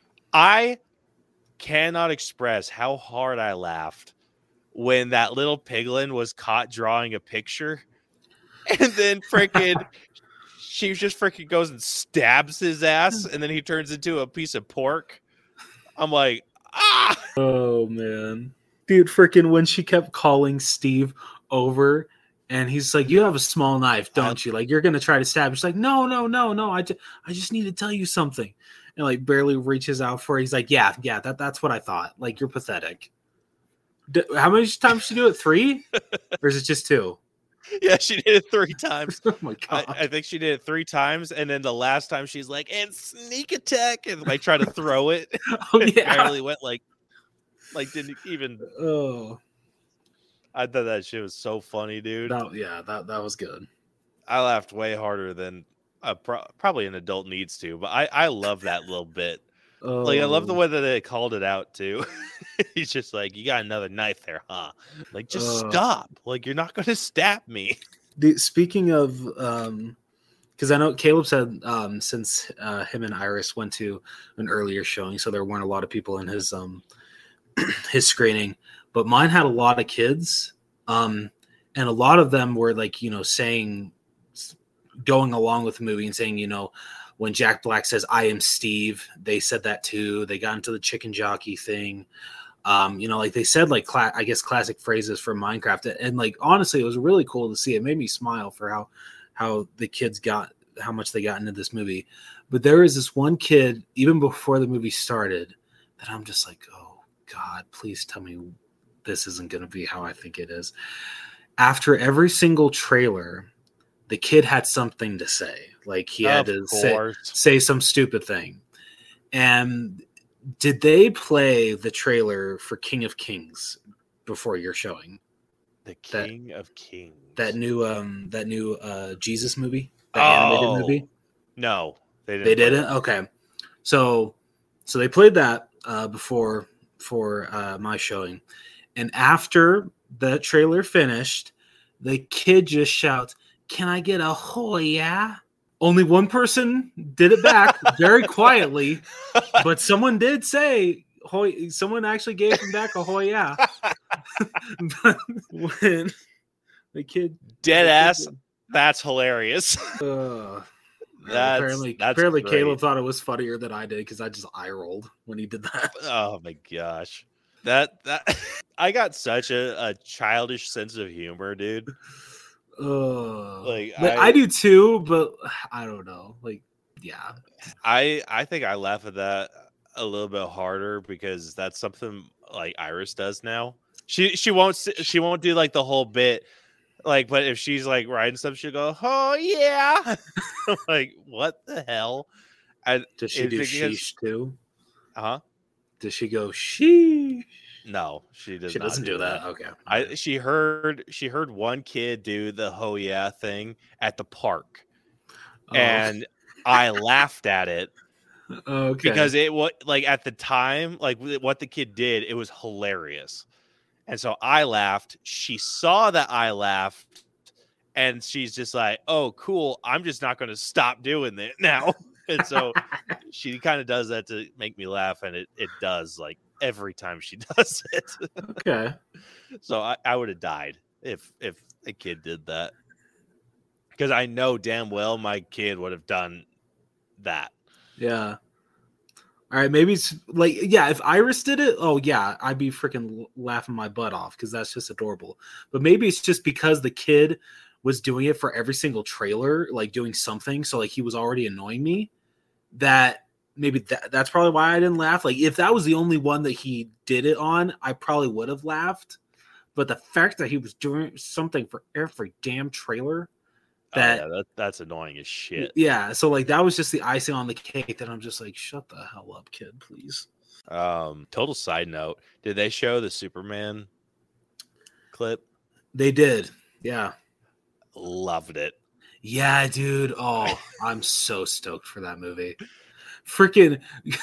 I cannot express how hard I laughed when that little piglin was caught drawing a picture, and then freaking. She just freaking goes and stabs his ass, and then he turns into a piece of pork. I'm like, ah! Oh man, dude, freaking when she kept calling Steve over, and he's like, "You have a small knife, don't you? Like you're gonna try to stab." She's like, "No, no, no, no. I just, I just need to tell you something." And like barely reaches out for her. He's like, "Yeah, yeah, that, that's what I thought. Like you're pathetic." D- how many times did she do it? Three, or is it just two? Yeah, she did it three times. Oh my I, god! I think she did it three times, and then the last time she's like, "And sneak attack," and I try to throw it. Oh It yeah. barely went like, like didn't even. Oh, I thought that shit was so funny, dude. that, yeah, that that was good. I laughed way harder than uh, pro- probably an adult needs to, but I I love that little bit. Oh, Like I love the way that they called it out too. He's just like, "You got another knife there, huh?" Like, just Ugh. stop. Like, you're not gonna stab me. The, speaking of, um, because I know Caleb said um, since uh, him and Iris went to an earlier showing, so there weren't a lot of people in his um his screening, but mine had a lot of kids, um, and a lot of them were like, you know, saying, going along with the movie and saying, you know, when Jack Black says, "I am Steve," they said that too. They got into the chicken jockey thing. Um, you know, like they said, like, cla- I guess classic phrases from Minecraft. And like, honestly, it was really cool to see. It made me smile for how, how the kids got, how much they got into this movie. But there is this one kid, even before the movie started, that I'm just like, oh God, please tell me this isn't going to be how I think it is. After every single trailer, the kid had something to say. Like he had Of to say, course. say some stupid thing. And did they play the trailer for King of Kings before your showing. The King that, of Kings. That new um that new uh Jesus movie, the oh, animated movie. No, they didn't. They didn't. That. Okay, so so they played that uh, before for uh, my showing, and after the trailer finished, the kid just shouts, "Can I get a ho yeah?" Only one person did it back very quietly, but someone did say, "Hoy!" Someone actually gave him back a ho yeah. But when the kid dead the ass, kid, that's hilarious. Uh, that's, apparently, that's apparently, great. Caleb thought it was funnier than I did because I just eye rolled when he did that. Oh my gosh, that that I got such a, a childish sense of humor, dude. Uh, like I, I, I do too, but I don't know. Like, yeah, I I think I laugh at that a little bit harder because that's something like Iris does now. She she won't she won't do like the whole bit, like, but if she's like writing stuff, she'll go, "Oh yeah," like what the hell? I, does she do sheesh too? Huh? Does she go sheesh? No, she does. She not doesn't do do that. that. Okay. I she heard she heard one kid do the "ho yeah" thing at the park, Oh. and I laughed at it. Okay. Because it was like at the time, like what the kid did, it was hilarious, and so I laughed. She saw that I laughed, and she's just like, "Oh, cool! I'm just not going to stop doing it now." And so she kind of does that to make me laugh, and it it does like every time she does it. Okay. So I, I would have died if if a kid did that, because I know damn well my kid would have done that. Yeah. All right, maybe it's like, yeah, if Iris did it, oh yeah, I'd be freaking laughing my butt off because that's just adorable. But maybe it's just because the kid was doing it for every single trailer, like doing something, so like he was already annoying me, that maybe that, that's probably why I didn't laugh. Like if that was the only one that he did it on, I probably would have laughed. But the fact that he was doing something for every damn trailer, that, oh, yeah, that that's annoying as shit. Yeah, so like that was just the icing on the cake that I'm just like, shut the hell up, kid, please. Um, total side note, did they show the Superman clip? They did. Yeah. Loved it. Yeah, dude. Oh, I'm so stoked for that movie. Freaking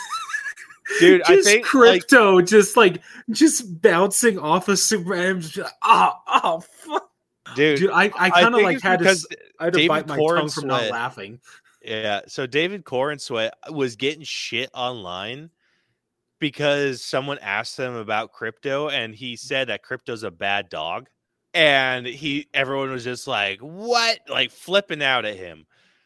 dude, just I think Crypto like, just like just bouncing off of Superman. Just like, oh, oh fuck. Dude, dude, I, I kind of like had to, I had to David bite my Corn tongue from Sweat, not laughing. Yeah, so David Cornsweat was getting shit online because someone asked him about Crypto, and he said that Crypto's a bad dog, and he everyone was just like, "What?" Like flipping out at him,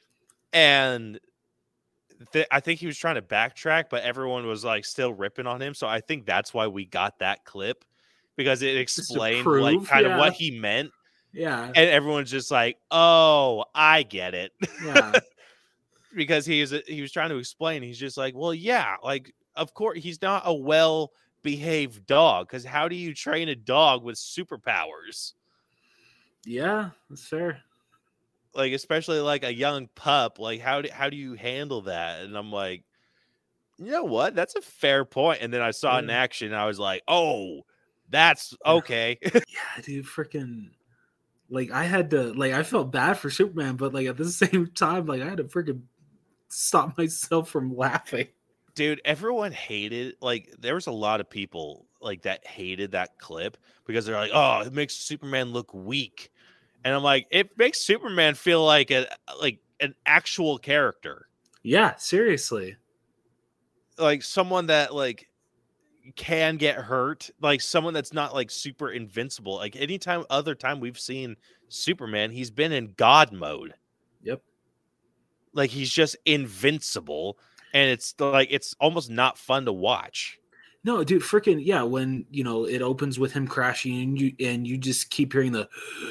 and th- I think he was trying to backtrack, but everyone was like still ripping on him. So I think that's why we got that clip, because it explained prove, like kind yeah. of what he meant. Yeah. And everyone's just like, "Oh, I get it." Yeah. Because he was he was trying to explain. He's just like, "Well, yeah, like of course he's not a well-behaved dog, because how do you train a dog with superpowers?" Yeah, that's fair. Like especially like a young pup, like how do how do you handle that? And I'm like, "You know what? That's a fair point." And then I saw yeah. it in action, and I was like, "Oh, that's okay." Yeah, dude, freaking like I had to like I felt bad for Superman, but like at the same time, like I had to freaking stop myself from laughing. Dude, everyone hated, like there was a lot of people like that hated that clip because they're like, "Oh, it makes Superman look weak." And I'm like, it makes Superman feel like a like an actual character. Yeah, seriously. Like someone that like can get hurt, like someone that's not like super invincible. Like anytime other time we've seen Superman, he's been in God mode. Yep. Like he's just invincible, and it's like it's almost not fun to watch. No, dude, freaking yeah, when you know it opens with him crashing and you and you just keep hearing the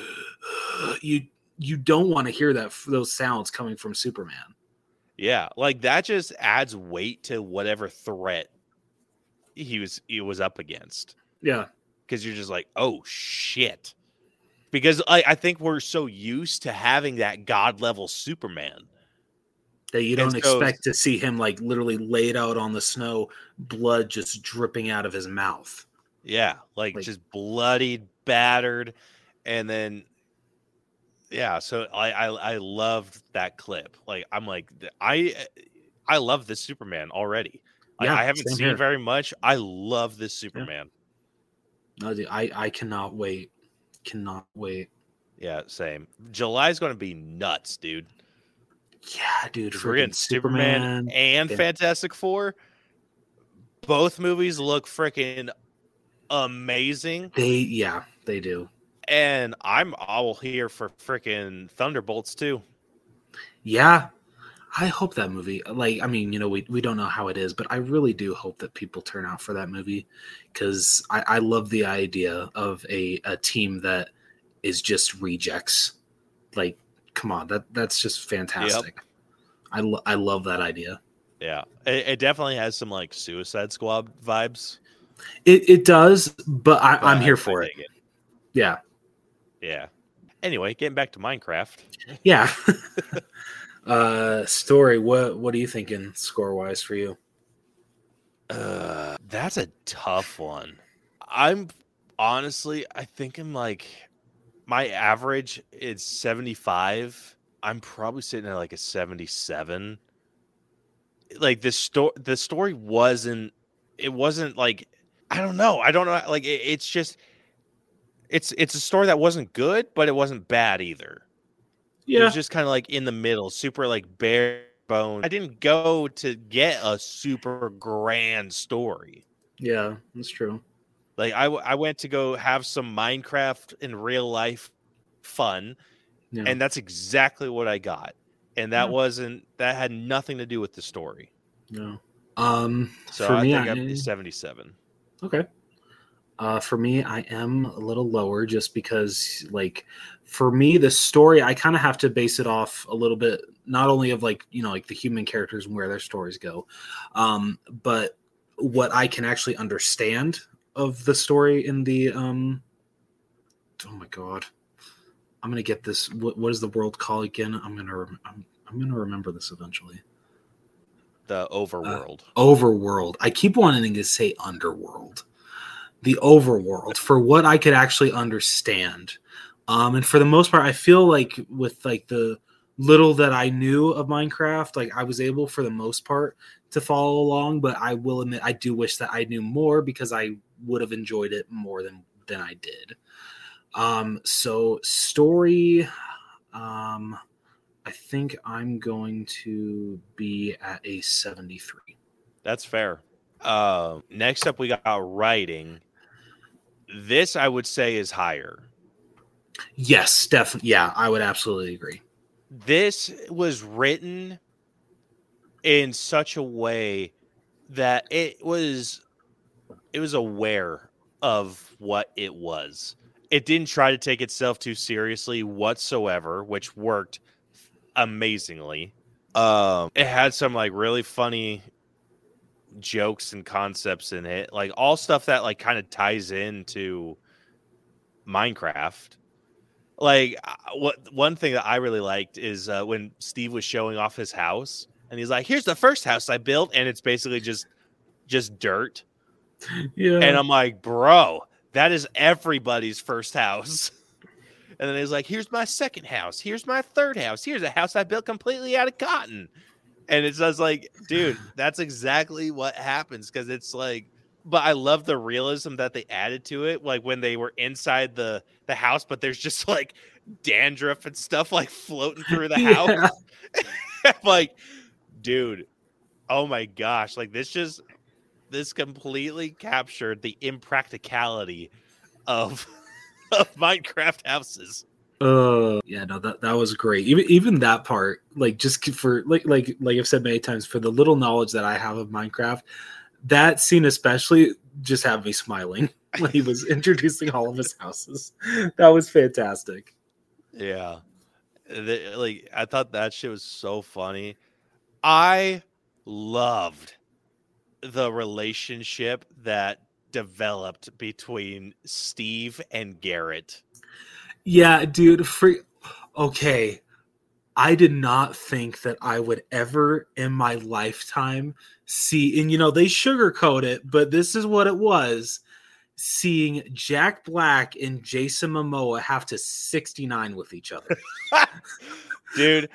you you don't want to hear that those sounds coming from Superman. Yeah, like that just adds weight to whatever threat he was he was up against. Yeah, because you're just like, oh shit, because I, I think we're so used to having that god level Superman that you don't so, expect to see him like literally laid out on the snow, blood just dripping out of his mouth. Yeah, like, Like- just bloodied, battered, and then yeah. So I I I loved that clip. Like I'm like I I love this Superman already. Like, Yeah, I haven't same seen here. very much. I love this Superman. No, dude, I I cannot wait. Cannot wait. Yeah, same. July's going to be nuts, dude. Yeah, dude. 'Cause we're getting Superman, Superman and Fan- Fantastic Four. Both movies look freaking amazing, They yeah, they do. and I'm all here for freaking Thunderbolts too. Yeah. I hope that movie, like, I mean, you know, we, we don't know how it is, but I really do hope that people turn out for that movie because I, I love the idea of a, a team that is just rejects. Like, come on, that that's just fantastic. I, lo- I love that idea. Yeah, it, it definitely has some like Suicide Squad vibes. It it does, but I, but I'm here I for it. dig Yeah. Yeah. Anyway, getting back to Minecraft. Yeah. uh, story. What what are you thinking score wise for you? Uh, that's a tough one. I'm honestly, I think I'm like my average is seventy-five. I'm probably sitting at like a seventy-seven. Like the story, the story wasn't. It wasn't like I don't know. I don't know. Like it, it's just. It's it's a story that wasn't good, but it wasn't bad either. It Yeah. was just kind of like in the middle, super like bare bone. I didn't go to get a super grand story. Yeah, that's true. Like I, w- I went to go have some Minecraft in real life fun, Yeah. and that's exactly what I got. And that Yeah. wasn't that had nothing to do with the story. No. Um, So for I me, think I, I'm seventy-seven. okay. Uh, for me, I am a little lower just because, like, for me, the story, I kind of have to base it off a little bit, not only of like, you know, like the human characters and where their stories go, um, but what I can actually understand of the story in the, um, oh my God, I'm going to get this. What, what is the world called again? I'm going to, rem- I'm, I'm going to remember this eventually. The overworld. Overworld. I keep wanting to say underworld. The overworld, for what I could actually understand. Um, and for the most part, I feel like with like the little that I knew of Minecraft, like I was able for the most part to follow along, but I will admit I do wish that I knew more because I would have enjoyed it more than than I did. Um, so story, um, I think I'm going to be at a seventy-three. That's fair. Uh, next up, we got writing. This I would say is higher. Yes, definitely. Yeah, I would absolutely agree. This was written in such a way that it was it was aware of what it was. It didn't try to take itself too seriously whatsoever, which worked amazingly. Um, it had some like really funny jokes and concepts in it, like all stuff that like kind of ties into Minecraft. Like what one thing that I really liked is uh, when Steve was showing off his house, and he's like, "Here's the first house I built," and it's basically just just dirt. Yeah, And I'm like, "Bro, that is everybody's first house." And then he's like, "Here's my second house. Here's my third house. Here's a house I built completely out of cotton." And it's just like, dude, that's exactly what happens, because it's like, but I love the realism that they added to it. Like when they were inside the, the house, but there's just like dandruff and stuff like floating through the house. Yeah. Like, dude, oh my gosh. Like this just, this completely captured the impracticality of, of Minecraft houses. Uh, yeah, no, that that was great. Even even that part, like just for like like like I've said many times, for the little knowledge that I have of Minecraft, that scene especially just had me smiling when he was introducing all of his houses. That was fantastic. Yeah. The- like I thought that shit was so funny. I loved the relationship that developed between Steve and Garrett. Yeah, dude. Free. Okay, I did not think that I would ever in my lifetime see, and you know they sugarcoat it, but this is what it was. seeing Jack Black and Jason Momoa have to sixty-nine with each other. Dude,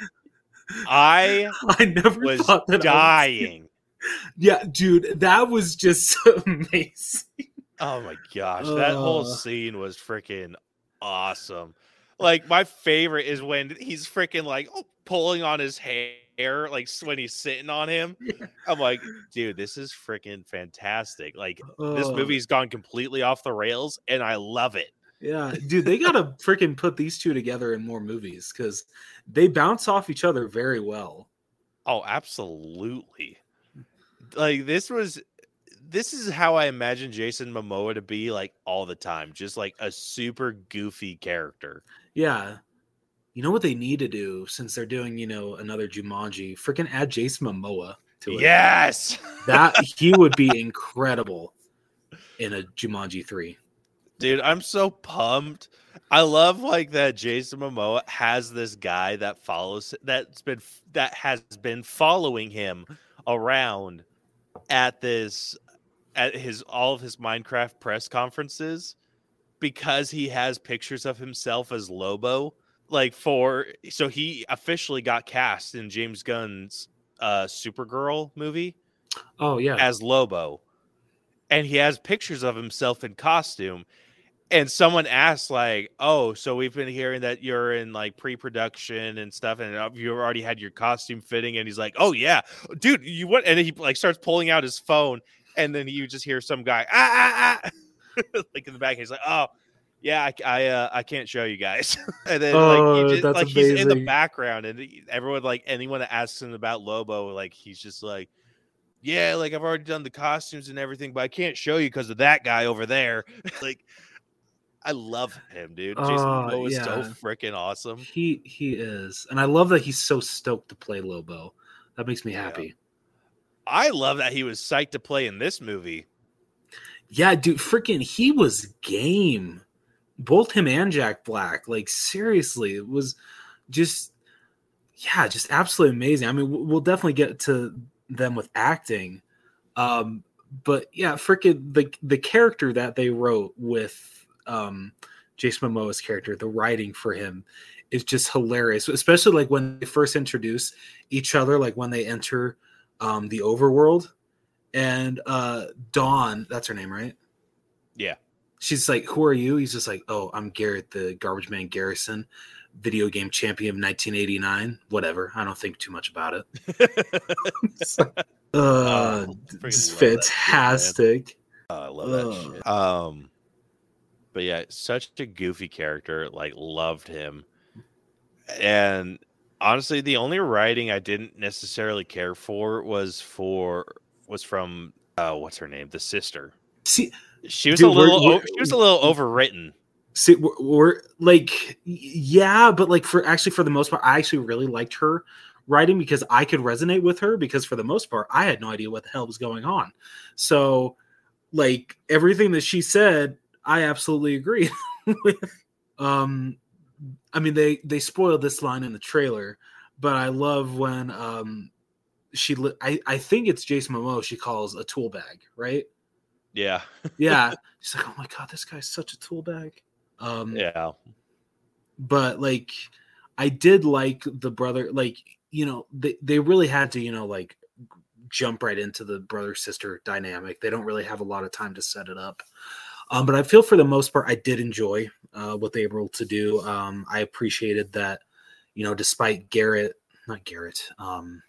I I never was thought that dying. I was... Yeah, dude, that was just amazing. Oh my gosh, that uh... whole scene was freaking awesome. Like, my favorite is when he's freaking like pulling on his hair, like when he's sitting on him. Yeah. I'm like, dude, this is freaking fantastic. Like, uh... this movie's gone completely off the rails, and I love it. Yeah, dude, they gotta freaking put these two together in more movies because they bounce off each other very well. Oh, absolutely. Like, this was, this is how I imagine Jason Momoa to be like all the time, just like a super goofy character. Yeah. You know what they need to do since they're doing, you know, another Jumanji? Freaking add Jason Momoa to it. Yes, that he would be incredible in a Jumanji three. Dude, I'm so pumped. I love like that Jason Momoa has this guy that follows that's been that has been following him around at this at his all of his Minecraft press conferences because he has pictures of himself as Lobo. Like for so he officially got cast in James Gunn's uh Supergirl movie. Oh yeah. As Lobo. And he has pictures of himself in costume. And someone asked, like, oh, so we've been hearing that you're in, like, pre-production and stuff, and you already had your costume fitting. And he's like, oh, yeah. Dude, you what? And he, like, starts pulling out his phone, and then you just hear some guy, ah, ah, ah, like, in the back. He's like, oh, yeah, I, I, uh, I can't show you guys. And then, oh, like, he just, that's like amazing. He's in the background, and everyone, like, anyone that asks him about Lobo, like, he's just like, yeah, like, I've already done the costumes and everything, but I can't show you because of that guy over there. Like, I love him, dude. Jason uh, Momoa is yeah. so freaking awesome. He he is. And I love that he's so stoked to play Lobo. That makes me happy. Yeah. I love that he was psyched to play in this movie. Yeah, dude, freaking he was game. Both him and Jack Black. Like, seriously, it was just, yeah, just absolutely amazing. I mean, we'll definitely get to them with acting. Um, but, yeah, freaking the, the character that they wrote with um Jason Momoa's character, the writing for him is just hilarious, especially like when they first introduce each other, like when they enter um the overworld, and uh Dawn, that's her name, right? Yeah. She's like, who are you? He's just like, oh, I'm Garrett, the Garbage Man Garrison, video game champion of nineteen eighty-nine. Whatever, I don't think too much about it. uh oh, it's fantastic. Shit, uh, I love that uh. shit. um But yeah, such a goofy character, like loved him. And honestly, the only writing I didn't necessarily care for was for was from uh what's her name? The sister. See, she was dude, a little we're, over, she was a little overwritten. See, we're, we're like, yeah, but like for actually for the most part, I actually really liked her writing because I could resonate with her because for the most part, I had no idea what the hell was going on. So, like everything that she said, I absolutely agree with. Um, I mean, they, they spoiled this line in the trailer, but I love when um, she, li- I, I think it's Jason Momoa she calls a tool bag, right? Yeah. Yeah. She's like, oh my God, this guy's such a tool bag. Um, yeah. But like, I did like the brother, like, you know, they, they really had to, you know, like jump right into the brother sister dynamic. They don't really have a lot of time to set it up. Um, but I feel for the most part, I did enjoy uh, what they were able to do. Um, I appreciated that, you know, despite Garrett, not Garrett, um,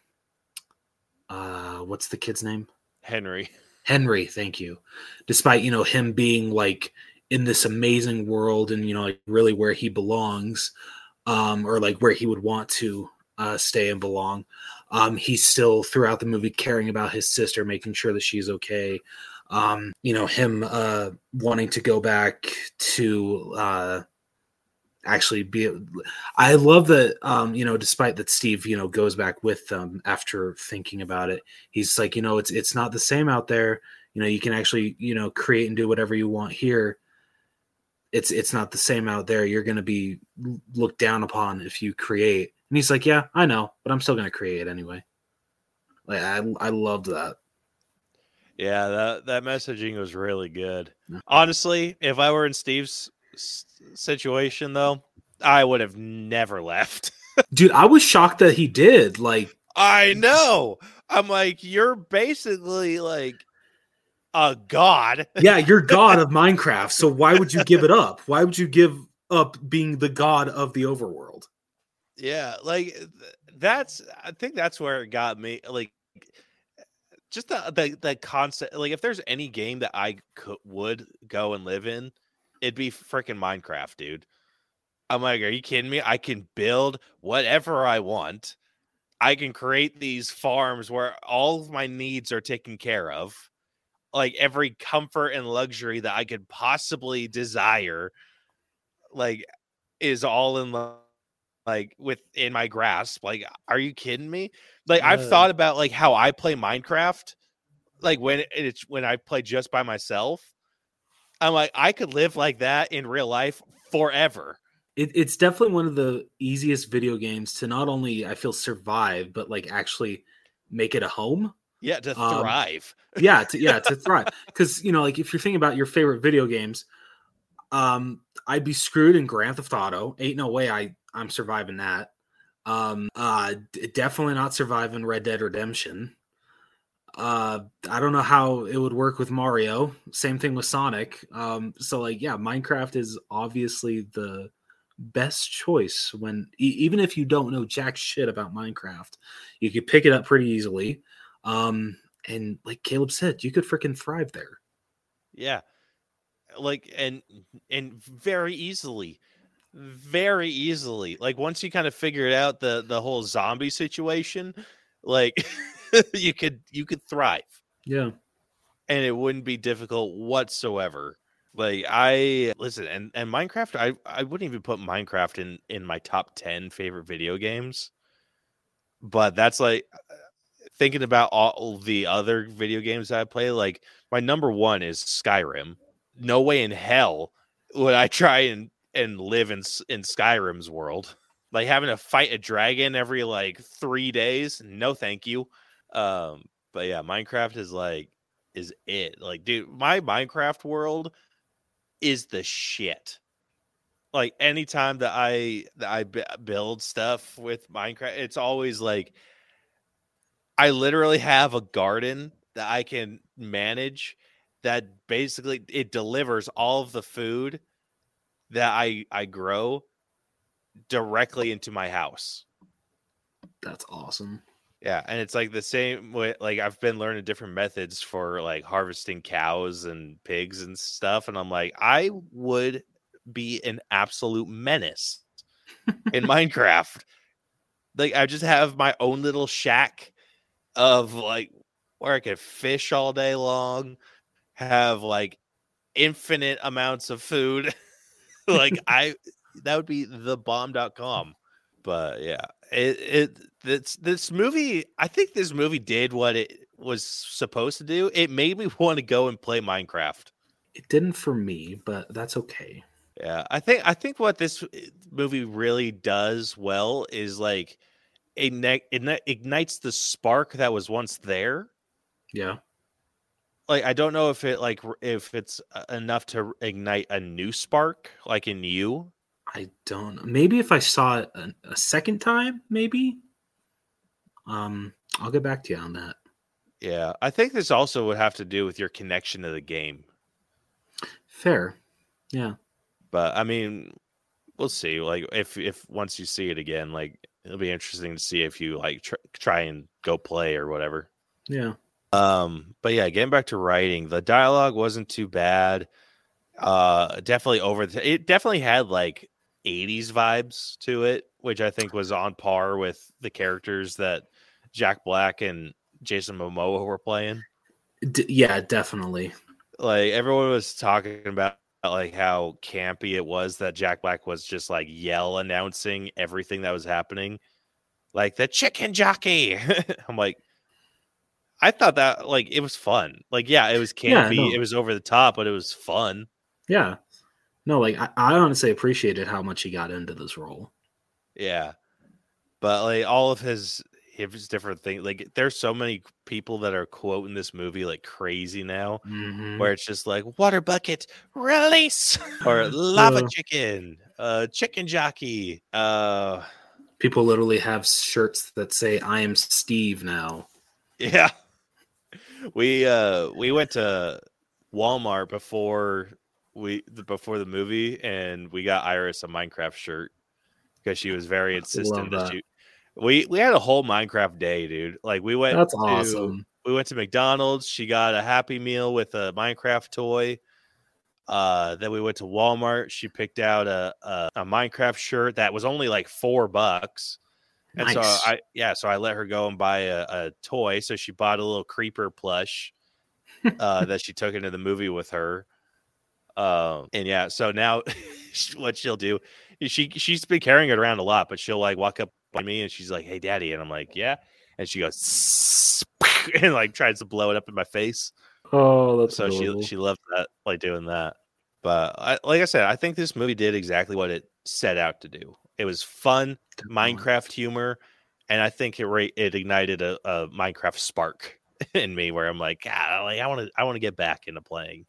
uh, what's the kid's name? Henry. Henry, thank you. Despite, you know, him being like in this amazing world and, you know, like really where he belongs, um, or like where he would want to uh, stay and belong, um, he's still throughout the movie caring about his sister, making sure that she's okay. Um, you know, him uh, wanting to go back to uh, actually be. I love that, um, you know, despite that Steve, you know, goes back with them after thinking about it. He's like, you know, it's it's not the same out there. You know, you can actually, you know, create and do whatever you want here. It's it's not the same out there. You're going to be looked down upon if you create. And he's like, yeah, I know, but I'm still going to create anyway. Like I I loved that. Yeah, that that messaging was really good. Honestly, if I were in Steve's s- situation though, I would have never left. Dude, I was shocked that he did. Like, I know. I'm like, you're basically like a god. yeah, you're god of Minecraft, so why would you give it up? Why would you give up being the god of the overworld? Yeah, like th- that's. I think that's where it got me. Like, just the the, the concept. Like, if there's any game that I could would go and live in, it'd be freaking Minecraft, dude. I'm like, are you kidding me? I can build whatever I want. I can create these farms where all of my needs are taken care of. Like every comfort and luxury that I could possibly desire, like, is all in lo- like within my grasp. Like, are you kidding me? Like, I've Yeah. thought about like how I play Minecraft, like when it's when I play just by myself. I'm like, I could live like that in real life forever. It, it's definitely one of the easiest video games to not only, I feel, survive, but like actually make it a home. Yeah, to Um, thrive. Yeah, to, yeah, to thrive. Because, you know, like if you're thinking about your favorite video games, um, I'd be screwed in Grand Theft Auto. Ain't no way I, I'm surviving that. Um, uh, d- definitely not surviving Red Dead Redemption. Uh, I don't know how it would work with Mario. Same thing with Sonic. Um, so like, yeah, Minecraft is obviously the best choice when e- even if you don't know jack shit about Minecraft, you could pick it up pretty easily. Um, and like Caleb said, you could freaking thrive there. Yeah. Like and and very easily. Very easily. Like once you kind of figured out the the whole zombie situation, like you could you could thrive. Yeah. And it wouldn't be difficult whatsoever. Like I listen, and and Minecraft, I I wouldn't even put Minecraft in in my top ten favorite video games. But that's like thinking about all the other video games I play. Like my number one is Skyrim. No way in hell would I try and and live in in Skyrim's world. Like having to fight a dragon every like three days. No, thank you. Um, but yeah, Minecraft is like is it. Like, dude, my Minecraft world is the shit. Like anytime that I that I b- build stuff with Minecraft, it's always like I literally have a garden that I can manage that basically it delivers all of the food that I I grow directly into my house. That's awesome. Yeah, and it's like the same way. Like I've been learning different methods for like harvesting cows and pigs and stuff, and I'm like, I would be an absolute menace in Minecraft. Like I just have my own little shack of like where I could fish all day long, have like infinite amounts of food. Like I, that would be the bomb dot com. But yeah, it it this this movie. I think this movie did what it was supposed to do. It made me want to go and play Minecraft. It didn't for me, but that's okay. Yeah, I think I think what this movie really does well is like it, ne- it ne- ignites the spark that was once there. Yeah. Like I don't know if it like if it's enough to ignite a new spark like in you. I don't know. Maybe if I saw it a, a second time, maybe. Um, I'll get back to you on that. Yeah, I think this also would have to do with your connection to the game. Fair. Yeah. But I mean, we'll see. Like if if once you see it again, like it'll be interesting to see if you like tr- try and go play or whatever. Yeah. Um, but yeah, getting back to writing, the dialogue wasn't too bad. Uh, definitely over the. It definitely had like eighties vibes to it, which I think was on par with the characters that Jack Black and Jason Momoa were playing. D- yeah, definitely. Like everyone was talking about like how campy it was that Jack Black was just like yell announcing everything that was happening, like the chicken jockey. I'm like, I thought that like it was fun. Like, yeah, it was campy, Yeah, no. it was over the top, but it was fun. Yeah. No, like I, I honestly appreciated how much he got into this role. Yeah, but like all of his his different things. Like there's so many people that are quoting this movie like crazy now, Mhm. where it's just like water bucket release or lava Uh. chicken, uh, chicken jockey. Uh, People literally have shirts that say "I am Steve" now. yeah, we uh we went to Walmart before we before the movie, and we got Iris a Minecraft shirt because she was very insistent that that. she. We we had a whole Minecraft day, dude. Like we went That's to awesome. we went to McDonald's. She got a Happy Meal with a Minecraft toy. Uh, then we went to Walmart. She picked out a a, a Minecraft shirt that was only like four bucks. And Nice. so I yeah, so I let her go and buy a, a toy. So she bought a little creeper plush uh, that she took into the movie with her. Um, and yeah, so now what she'll do, she she's been carrying it around a lot, but she'll like walk up by me and she's like, "Hey, Daddy," and I'm like, "Yeah," and she goes and like tries to blow it up in my face. Oh, that's So adorable. she she loved that, like doing that. But I, like I said, I think this movie did exactly what it set out to do. It was fun, Definitely. Minecraft humor, and I think it ra- it ignited a, a Minecraft spark in me, where I'm like, God, like I want to I want to get back into playing.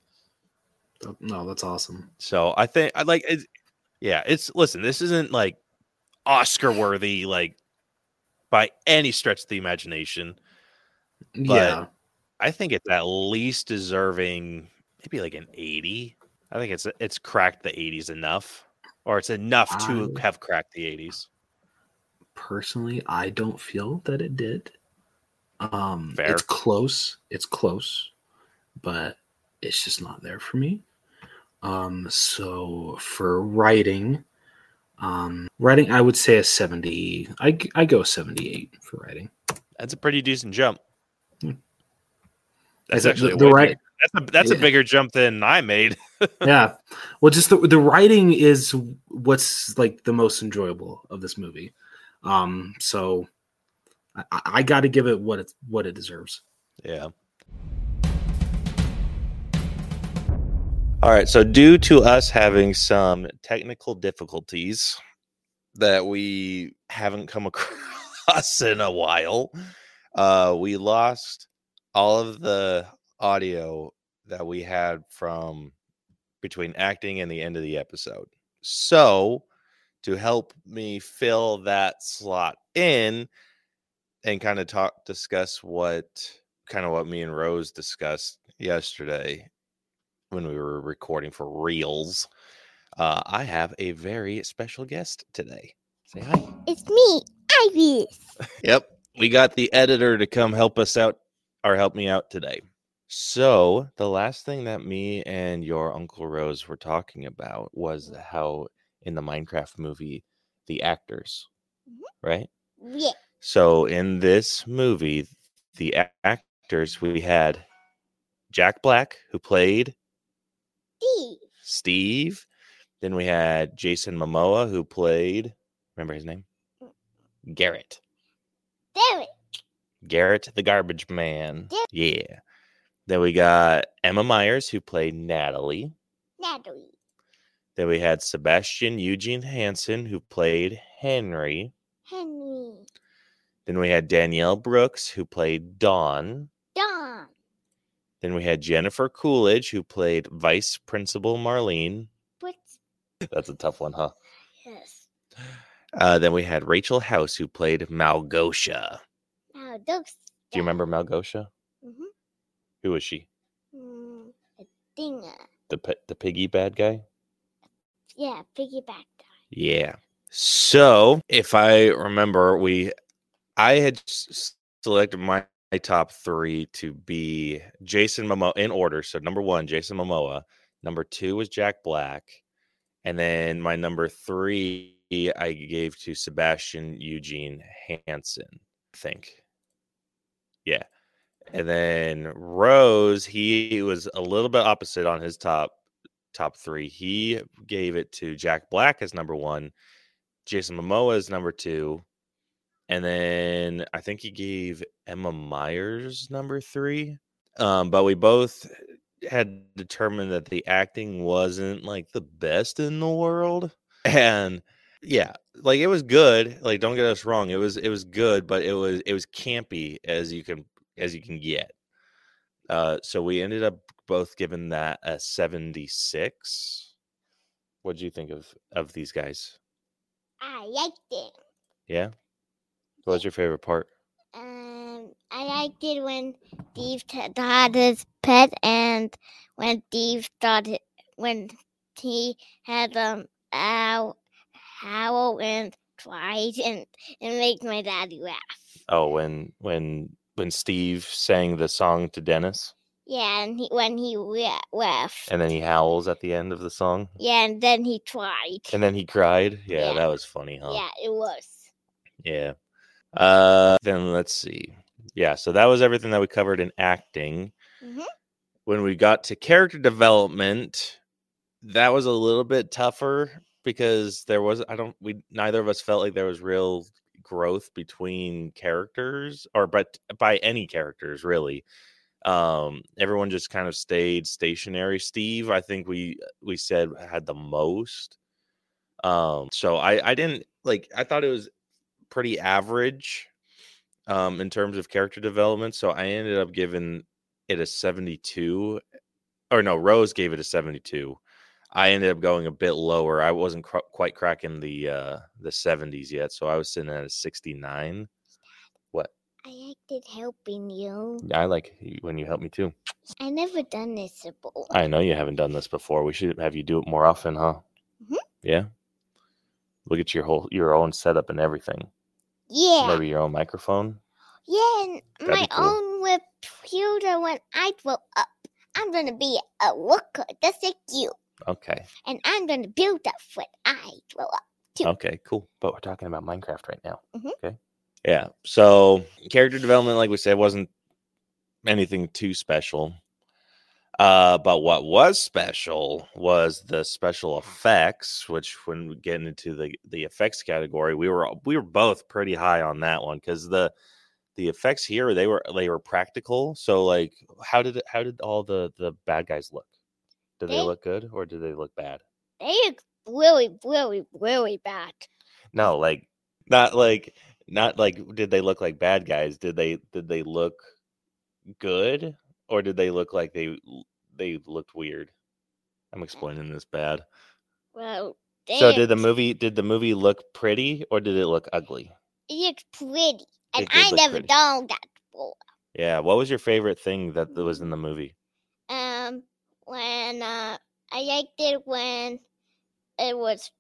No, that's awesome. So I think I like it. Yeah, it's listen. This isn't like Oscar worthy, like by any stretch of the imagination. But Yeah, I think it's at least deserving, maybe like an eighty. I think it's it's cracked the eighties enough, or it's enough to I- have cracked the eighties. personally, I don't feel that it did. Um, Fair. It's close. It's close, but it's just not there for me. Um, so for writing, um, writing, I would say a seventy. I I go seventy-eight for writing. That's a pretty decent jump. Hmm. That's The- actually the a way right- big- that's a that's a yeah. bigger jump than I made. Yeah, well, just the the writing is what's like the most enjoyable of this movie. Um, so I, I got to give it what it what it deserves. Yeah. All right. So, due to us having some technical difficulties that we haven't come across in a while, uh, we lost all of the audio that we had from between acting and the end of the episode. So, to help me fill that slot in and kind of talk, discuss what kind of what me and Rose discussed yesterday when we were recording for Reels, uh, I have a very special guest today. Say hi. It's me, Iris. Yep. We got the editor to come help us out or help me out today. So the last thing that me and your Uncle Rose were talking about was how in the Minecraft movie, the actors, Mhm. right? Yeah. So in this movie, the a- actors, we had Jack Black, who played Steve. Steve. Then we had Jason Momoa, who played, remember his name? Garrett. Derek. Garrett the Garbage Man. Yep. Yeah. Then we got Emma Myers, who played Natalie. Natalie. Then we had Sebastian Eugene Hansen, who played Henry. Henry. Then we had Danielle Brooks, who played Dawn. Don. Then we had Jennifer Coolidge, who played Vice Principal Marlene. What? That's a tough one, huh? Yes. Uh, then we had Rachel House, who played Malgosia. Now those. Do you remember Malgosia? Mm-hmm. Who was she? Mm, a dinger. The pi- the piggy bad guy? Yeah, piggyback guy. Yeah. So, if I remember, we I had s- selected my, my top three to be Jason Momoa in order. So, number one, Jason Momoa. Number two was Jack Black. And then my number three, I gave to Sebastian Eugene Hansen, I think. Yeah. And then Rose, he was a little bit opposite on his top top three. He gave it to Jack Black as number one, Jason Momoa as number two, and then I think he gave Emma Myers number three. Um, but we both had determined that the acting wasn't like the best in the world, and Yeah, like it was good. Like don't get us wrong, it was it was good, but it was it was campy as you can as you can get. Uh, so we ended up both giving that a seventy-six. What did you think of of these guys? I liked it. Yeah. What was your favorite part? Um, I liked it when Steve t- had his pet, and when Steve started when he had um owl, howl and cried, and it made my daddy laugh. Oh, when when when Steve sang the song to Dennis, Yeah, and he, when he la- laughed. and then he howls at the end of the song, Yeah, and then he cried. and then he cried. Yeah, Yeah. that was funny, huh? Yeah, it was. Yeah. Uh, then let's see. Yeah, so that was everything that we covered in acting. Mhm. When we got to character development, that was a little bit tougher because there was I don't we neither of us felt like there was real growth between characters or but by any characters really. Um, everyone just kind of stayed stationary. Steve, I think we we said had the most. Um, so I I didn't like I thought it was pretty average um in terms of character development, so I ended up giving it a seventy-two, or no, Rose gave it a seventy-two. I ended up going a bit lower. I wasn't cr- quite cracking the uh the seventies yet, so I was sitting at a sixty-nine. What? I liked it helping you. I like when you help me too. I never done this before. I know you haven't done this before. We should have you do it more often, huh? Mhm. Yeah. Look at your whole your own setup and everything. Yeah. Maybe your own microphone. Yeah, and That'd my be cool. own with computer when I grow up. I'm gonna be a worker just like you. Okay. And I'm gonna build up when I grow up. Too. Okay, cool. But we're talking about Minecraft right now. Mhm. Okay. Yeah. So character development, like we said, wasn't anything too special. Uh, but what was special was the special effects, which when we get into the, the effects category, we were we were both pretty high on that one because the the effects here they were they were practical. So like how did it, how did all the, the bad guys look? Did they They- look good or did they look bad? They look really, really, really bad. No, like not like not like did they look like bad guys? Did they did they look good or did they look like they they looked weird? I'm explaining this bad. Well, they So did the look- movie did the movie look pretty or did it look ugly? It looks pretty. And It did I look never pretty. done that before. Yeah, what was your favorite thing that was in the movie? Um, when uh, I liked it when it was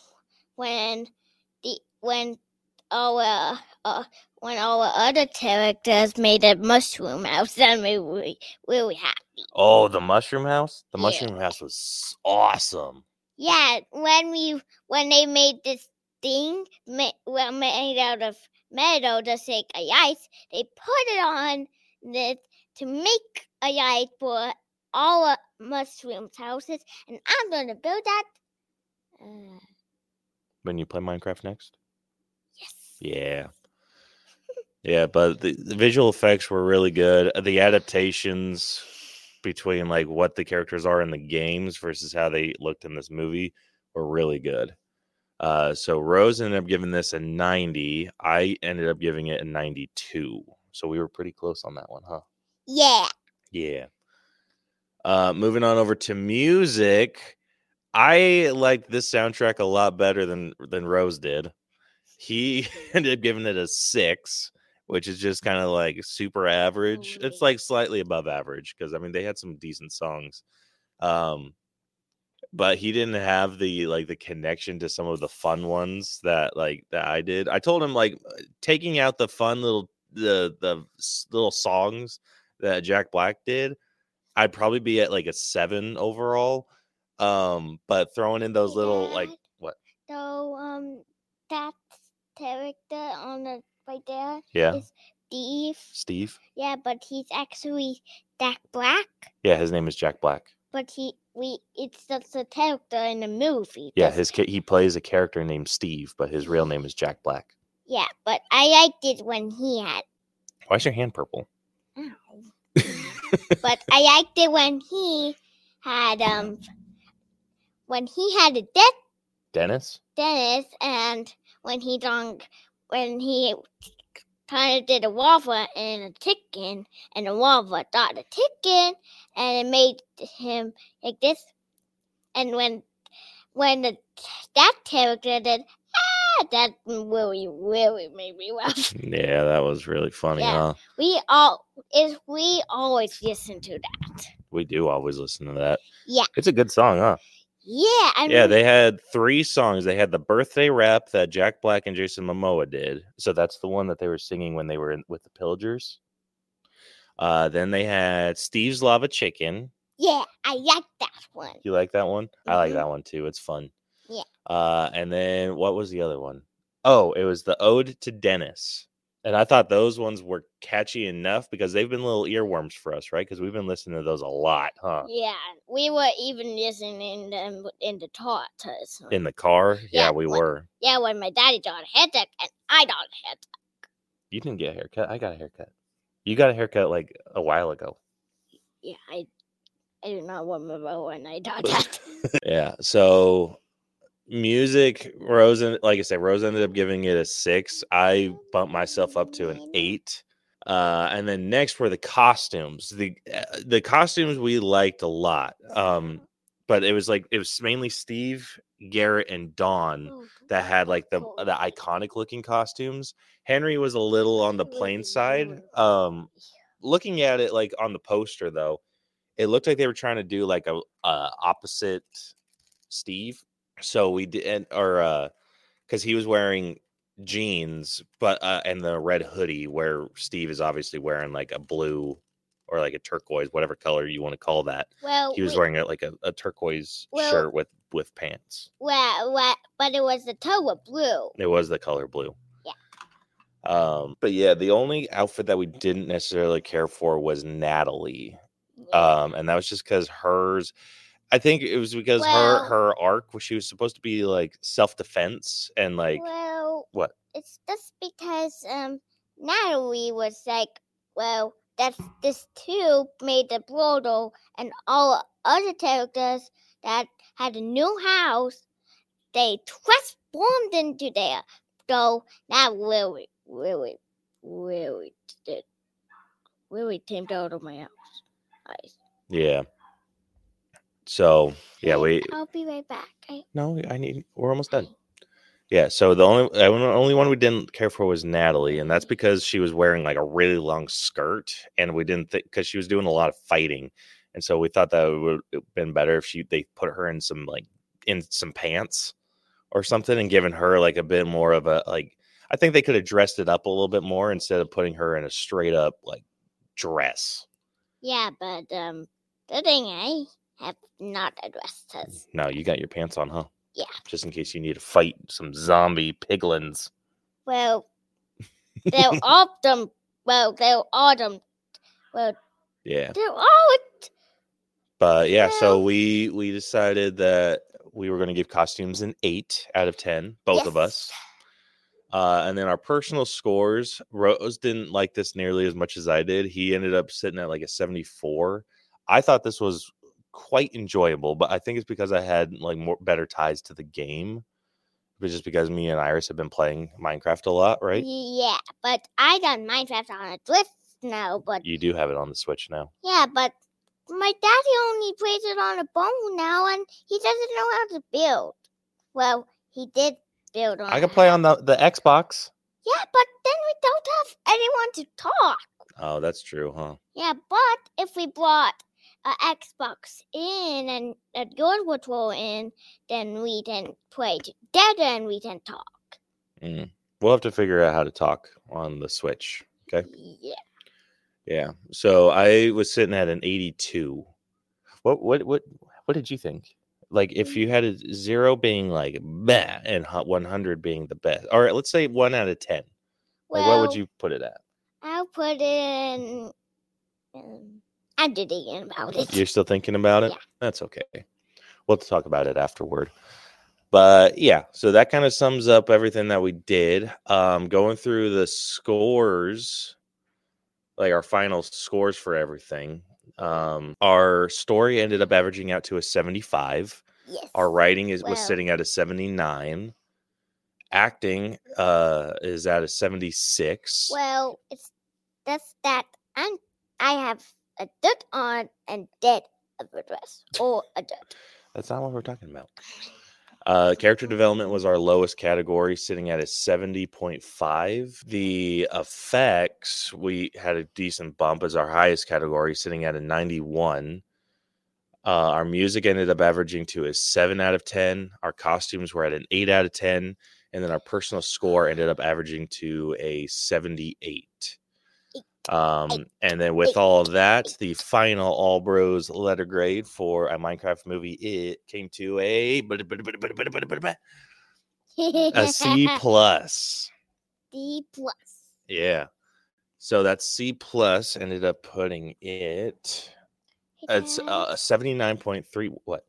when the when our uh when our other characters made a mushroom house. That made me really, really happy. Oh, the mushroom house? The Yeah. mushroom house was awesome. Yeah, when we when they made this thing made, well, made out of metal just like a ice, they put it on this to make a ice for all uh, mushrooms houses, and I'm gonna build that. Uh, When you play Minecraft next? yes. Yeah. Yeah, but the, the visual effects were really good. The adaptations between like what the characters are in the games versus how they looked in this movie were really good. Uh, so Rose ended up giving this a ninety. I ended up giving it a ninety-two. So we were pretty close on that one, huh? Yeah. Yeah. Uh, moving on over to music. I liked this soundtrack a lot better than than Rose did. He ended up giving it a six, which is just kind of like super average. It's Really? like slightly above average because I mean they had some decent songs. Um, but he didn't have the like the connection to some of the fun ones that like that I did. I told him like taking out the fun little the the s- little songs that Jack Black did, I'd probably be at like a seven overall. Um, but throwing in those little like Dad, what? So um, that character on the right there Yeah, is Steve. Steve. Yeah, but he's actually Jack Black. Yeah, his name is Jack Black. But he we it's just a character in the movie. Yeah, Just- his ca- he plays a character named Steve, but his real name is Jack Black. yeah, but I liked it when he had. Why's your hand purple? But I liked it when he had um when he had a death Dennis? Dennis, and when he done, when he kind of did a waffle and a chicken, and the waffle got a chicken, and it made him like this. And when when the that character did, ah, that really, really made me laugh. Yeah, that was really funny, Yeah. huh? We all is we always listen to that. We do always listen to that. Yeah. It's a good song, huh? Yeah, I Yeah, mean, they had three songs. They had the birthday rap that Jack Black and Jason Momoa did. So that's the one that they were singing when they were in, with the Pillagers. Uh, then they had Steve's Lava Chicken. yeah, I like that one. You like that one? I like Mhm. that one too. It's fun. Yeah. Uh, and then what was the other one? Oh, it was the Ode to Dennis. And I thought those ones were catchy enough because they've been little earworms for us, right? Because we've been listening to those a lot, huh? Yeah, we were even listening them in the talk. So. In the car? Yeah, Yeah, we what- were. Yeah, when my daddy got a haircut and I got a haircut. You didn't get a haircut. I got a haircut. You got a haircut like a while ago. Yeah, I I do not remember when I got that. Yeah. So music, Rose, en- like I said, Rose ended up giving it a six. I bumped myself up to an eight. Uh, and then next were the costumes. The uh, the costumes we liked a lot. Um, but it was like it was mainly Steve, Garrett, and Dawn that had like the the iconic looking costumes. Henry was a little on the plain side. Um, looking at it like on the poster though, it looked like they were trying to do like a, a opposite Steve. So we did, or uh, because he was wearing jeans, but uh, and the red hoodie, where Steve is obviously wearing like a blue or like a turquoise, whatever color you want to call that. Well, He was we- wearing a, like a, a turquoise Well- shirt with with pants. well, well, but it was the color blue. It was the color blue. Yeah. Um, but yeah, the only outfit that we didn't necessarily care for was Natalie. Yeah. Um, and that was just because hers, I think it was because Well- her her arc was she was supposed to be like self defense and like well, what? it's just because um Natalie was like, well, that's this too made the Brodo and all other characters that had a new house, they transformed into there. So that really, really, really did really came out of my house. Nice. Yeah. So yeah, Okay, we I'll be right back. I, no, I need we're almost done. Yeah, so the only the only one we didn't care for was Natalie, and that's because she was wearing like a really long skirt, and we didn't think because she was doing a lot of fighting, and so we thought that it would have been better if she they put her in some like in some pants or something and given her like a bit more of a like I think they could have dressed it up a little bit more instead of putting her in a straight up like dress. yeah, but um, the thing I have not addressed this. No, you got your pants on, huh? Yeah. Just in case you need to fight some zombie piglins. Well, they're all them. Well, they're all them. Well, Yeah. they're all. But yeah, so Well- we we decided that we were going to give costumes an eight out of ten, both of us. Yes. Uh, and then our personal scores, Rose didn't like this nearly as much as I did. He ended up sitting at like a seventy-four. I thought this was quite enjoyable, but I think it's because I had like more better ties to the game. But just because me and Iris have been playing Minecraft a lot, right? Yeah, but I got Minecraft on a Switch now. But You do have it on the Switch now. yeah, but my daddy only plays it on a phone now, and he doesn't know how to build. Well, he did build on. I a can play house. on the, the Xbox. Yeah, but then we don't have anyone to talk. Oh, that's true, huh? Yeah, but if we brought a Xbox in and a Gold Patrol in, then we can play together and we can talk. Mm. We'll have to figure out how to talk on the Switch. Okay. Yeah. Yeah. So I was sitting at an eighty-two. What what what what did you think? Like if you had a zero being like meh and hu- one hundred being the best, or let's say one out of ten. Like what would Well, you put it at? I'll put it in. Um, I'm just thinking about it. You're still thinking about it? Yeah. That's okay. We'll talk about it afterward. But yeah, so that kind of sums up everything that we did. Um, going through the scores, like our final scores for everything. Um, our story ended up averaging out to a seventy-five. Yes. Our writing is was Well- sitting at a seventy-nine. acting uh, is at a seventy-six. Well, it's that's that. I'm I have a dirt on and dead of a dress or a dirt. That's not what we're talking about. Uh, character development was our lowest category, sitting at a seventy point five. The effects, we had a decent bump as our highest category, sitting at a ninety-one. Uh, our music ended up averaging to a seven out of ten. Our costumes were at an eight out of ten. And then our personal score ended up averaging to a seventy-eight. Um, and then with all of that, the final All Bros letter grade for a Minecraft movie, it came to a a C plus. D plus. Yeah. So that C plus ended up putting it. Hey, It's Dad, uh, seventy-nine point three. What?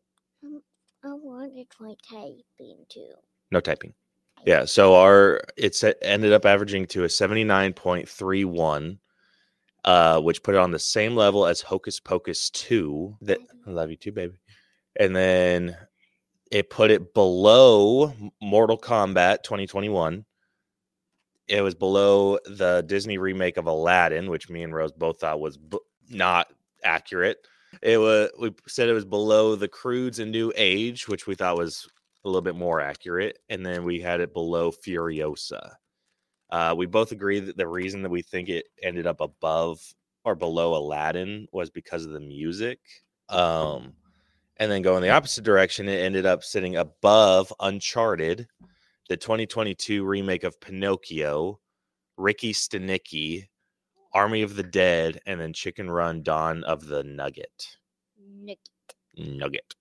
I wanted my typing too. No typing. Yeah. So our it's ended up averaging to a seventy-nine point three one. Uh, which put it on the same level as Hocus Pocus two. That I love you too, baby. And then it put it below Mortal Kombat twenty twenty-one. It was below the Disney remake of Aladdin, which me and Rose both thought was b- not accurate. It was we said it was below The Croods: A New Age, which we thought was a little bit more accurate, and then we had it below Furiosa. Uh, we both agree that the reason that we think it ended up above or below Aladdin was because of the music. Um, and then going the opposite direction, it ended up sitting above Uncharted, the twenty twenty-two remake of Pinocchio, Ricky Stenicki, Army of the Dead, and then Chicken Run Dawn of the Nugget. Nugget. Nugget.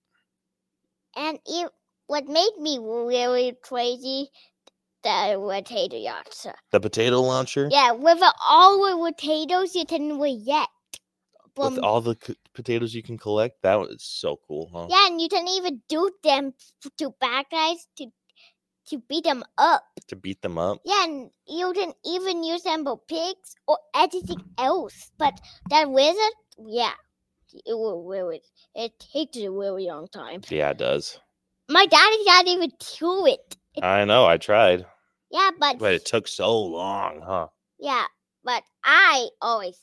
And it, what made me really crazy, the potato yachts. The potato launcher? Yeah, with all the potatoes you can react. With all the c- potatoes you can collect? That was so cool, huh? Yeah, and you can even do them to bad guys to to beat them up. To beat them up? Yeah, and you can even use them for pigs or anything else. But that wizard, yeah, it will really, it takes a really long time. Yeah, it does. My daddy can't even do it. it I know, I tried. yeah, but But it took so long, huh? yeah, but I always,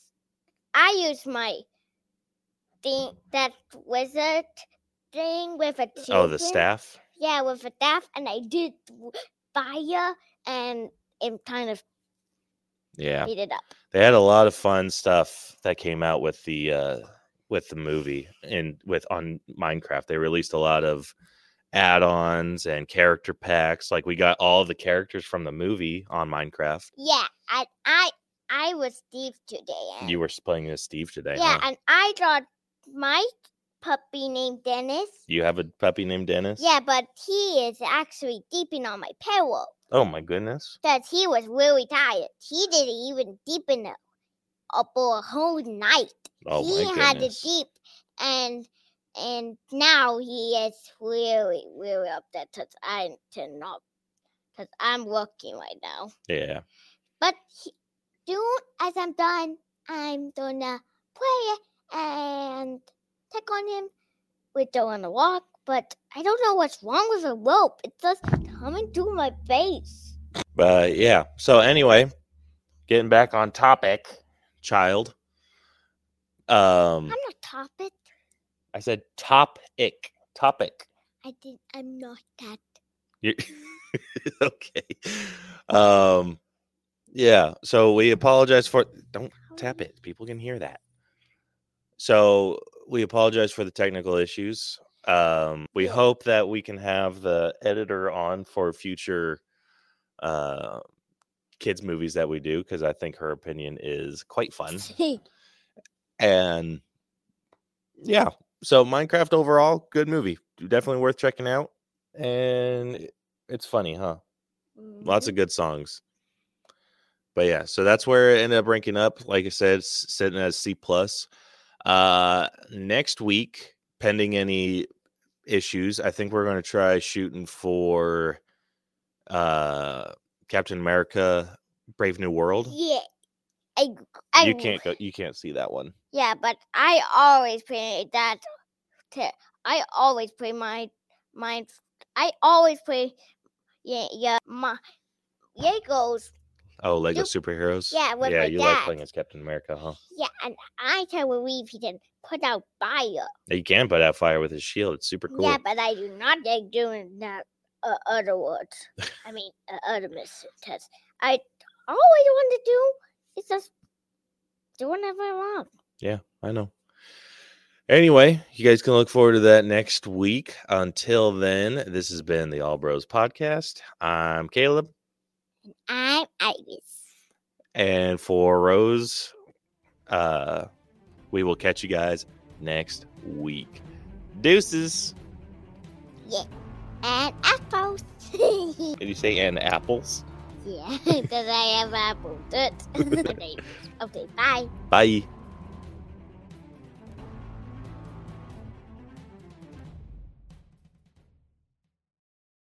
I use my thing, that wizard thing with a Oh, the chicken. staff? Yeah, with a staff, and I did fire, and it kind of Yeah. beat it up. They had a lot of fun stuff that came out with the uh with the movie and with on Minecraft. They released a lot of add-ons and character packs. Like we got all the characters from the movie on Minecraft. Yeah, and I, I was Steve today. And, You were playing as Steve today, yeah, huh? and I got my puppy named Dennis. You have a puppy named Dennis? Yeah, but he is actually deeping on my pillow. Oh my goodness. Because he was really tired. He didn't even deepen it up for a whole night. Oh he my had to goodness. deep, and and now he is really, really upset because I cannot, because I'm working right now. Yeah. But he, soon as I'm done, I'm gonna play and check on him. We're going to walk, but I don't know what's wrong with the rope. It's just coming to my face. But yeah. So anyway, getting back on topic, child. Um I'm not topic. I said topic. Topic. I did. I'm not that. You- okay. Um yeah, so we apologize for don't tap it. People can hear that. So we apologize for the technical issues. Um we Yeah. hope that we can have the editor on for future uh kids movies that we do, because I think her opinion is quite fun. And yeah, so Minecraft overall, good movie. Definitely worth checking out. And it's funny, huh? Lots of good songs. But yeah, so that's where it ended up ranking up. Like I said, s- sitting as C plus. Uh, next week, pending any issues, I think we're going to try shooting for uh, Captain America: Brave New World. Yeah. I, I, You can't go. You can't see that one. Yeah, but I always play that. T- I always play my my. I always play yeah, yeah, my Legos. Oh, Lego superheroes. Yeah, with yeah, my you dad. like playing as Captain America, huh? Yeah, and I can believe he can put out fire. You can put out fire with his shield. It's super cool. Yeah, but I do not like doing that. Uh, other words. I mean, uh, other missions. I all I want to do is just do whatever I want. Yeah, I know. Anyway, you guys can look forward to that next week. Until then, this has been the All Bros Podcast. I'm Caleb. I'm Iris. And for Rose, uh, we will catch you guys next week. Deuces. Yeah. And apples. Did you say and apples? Yeah, because I have apples. Okay, bye. Bye.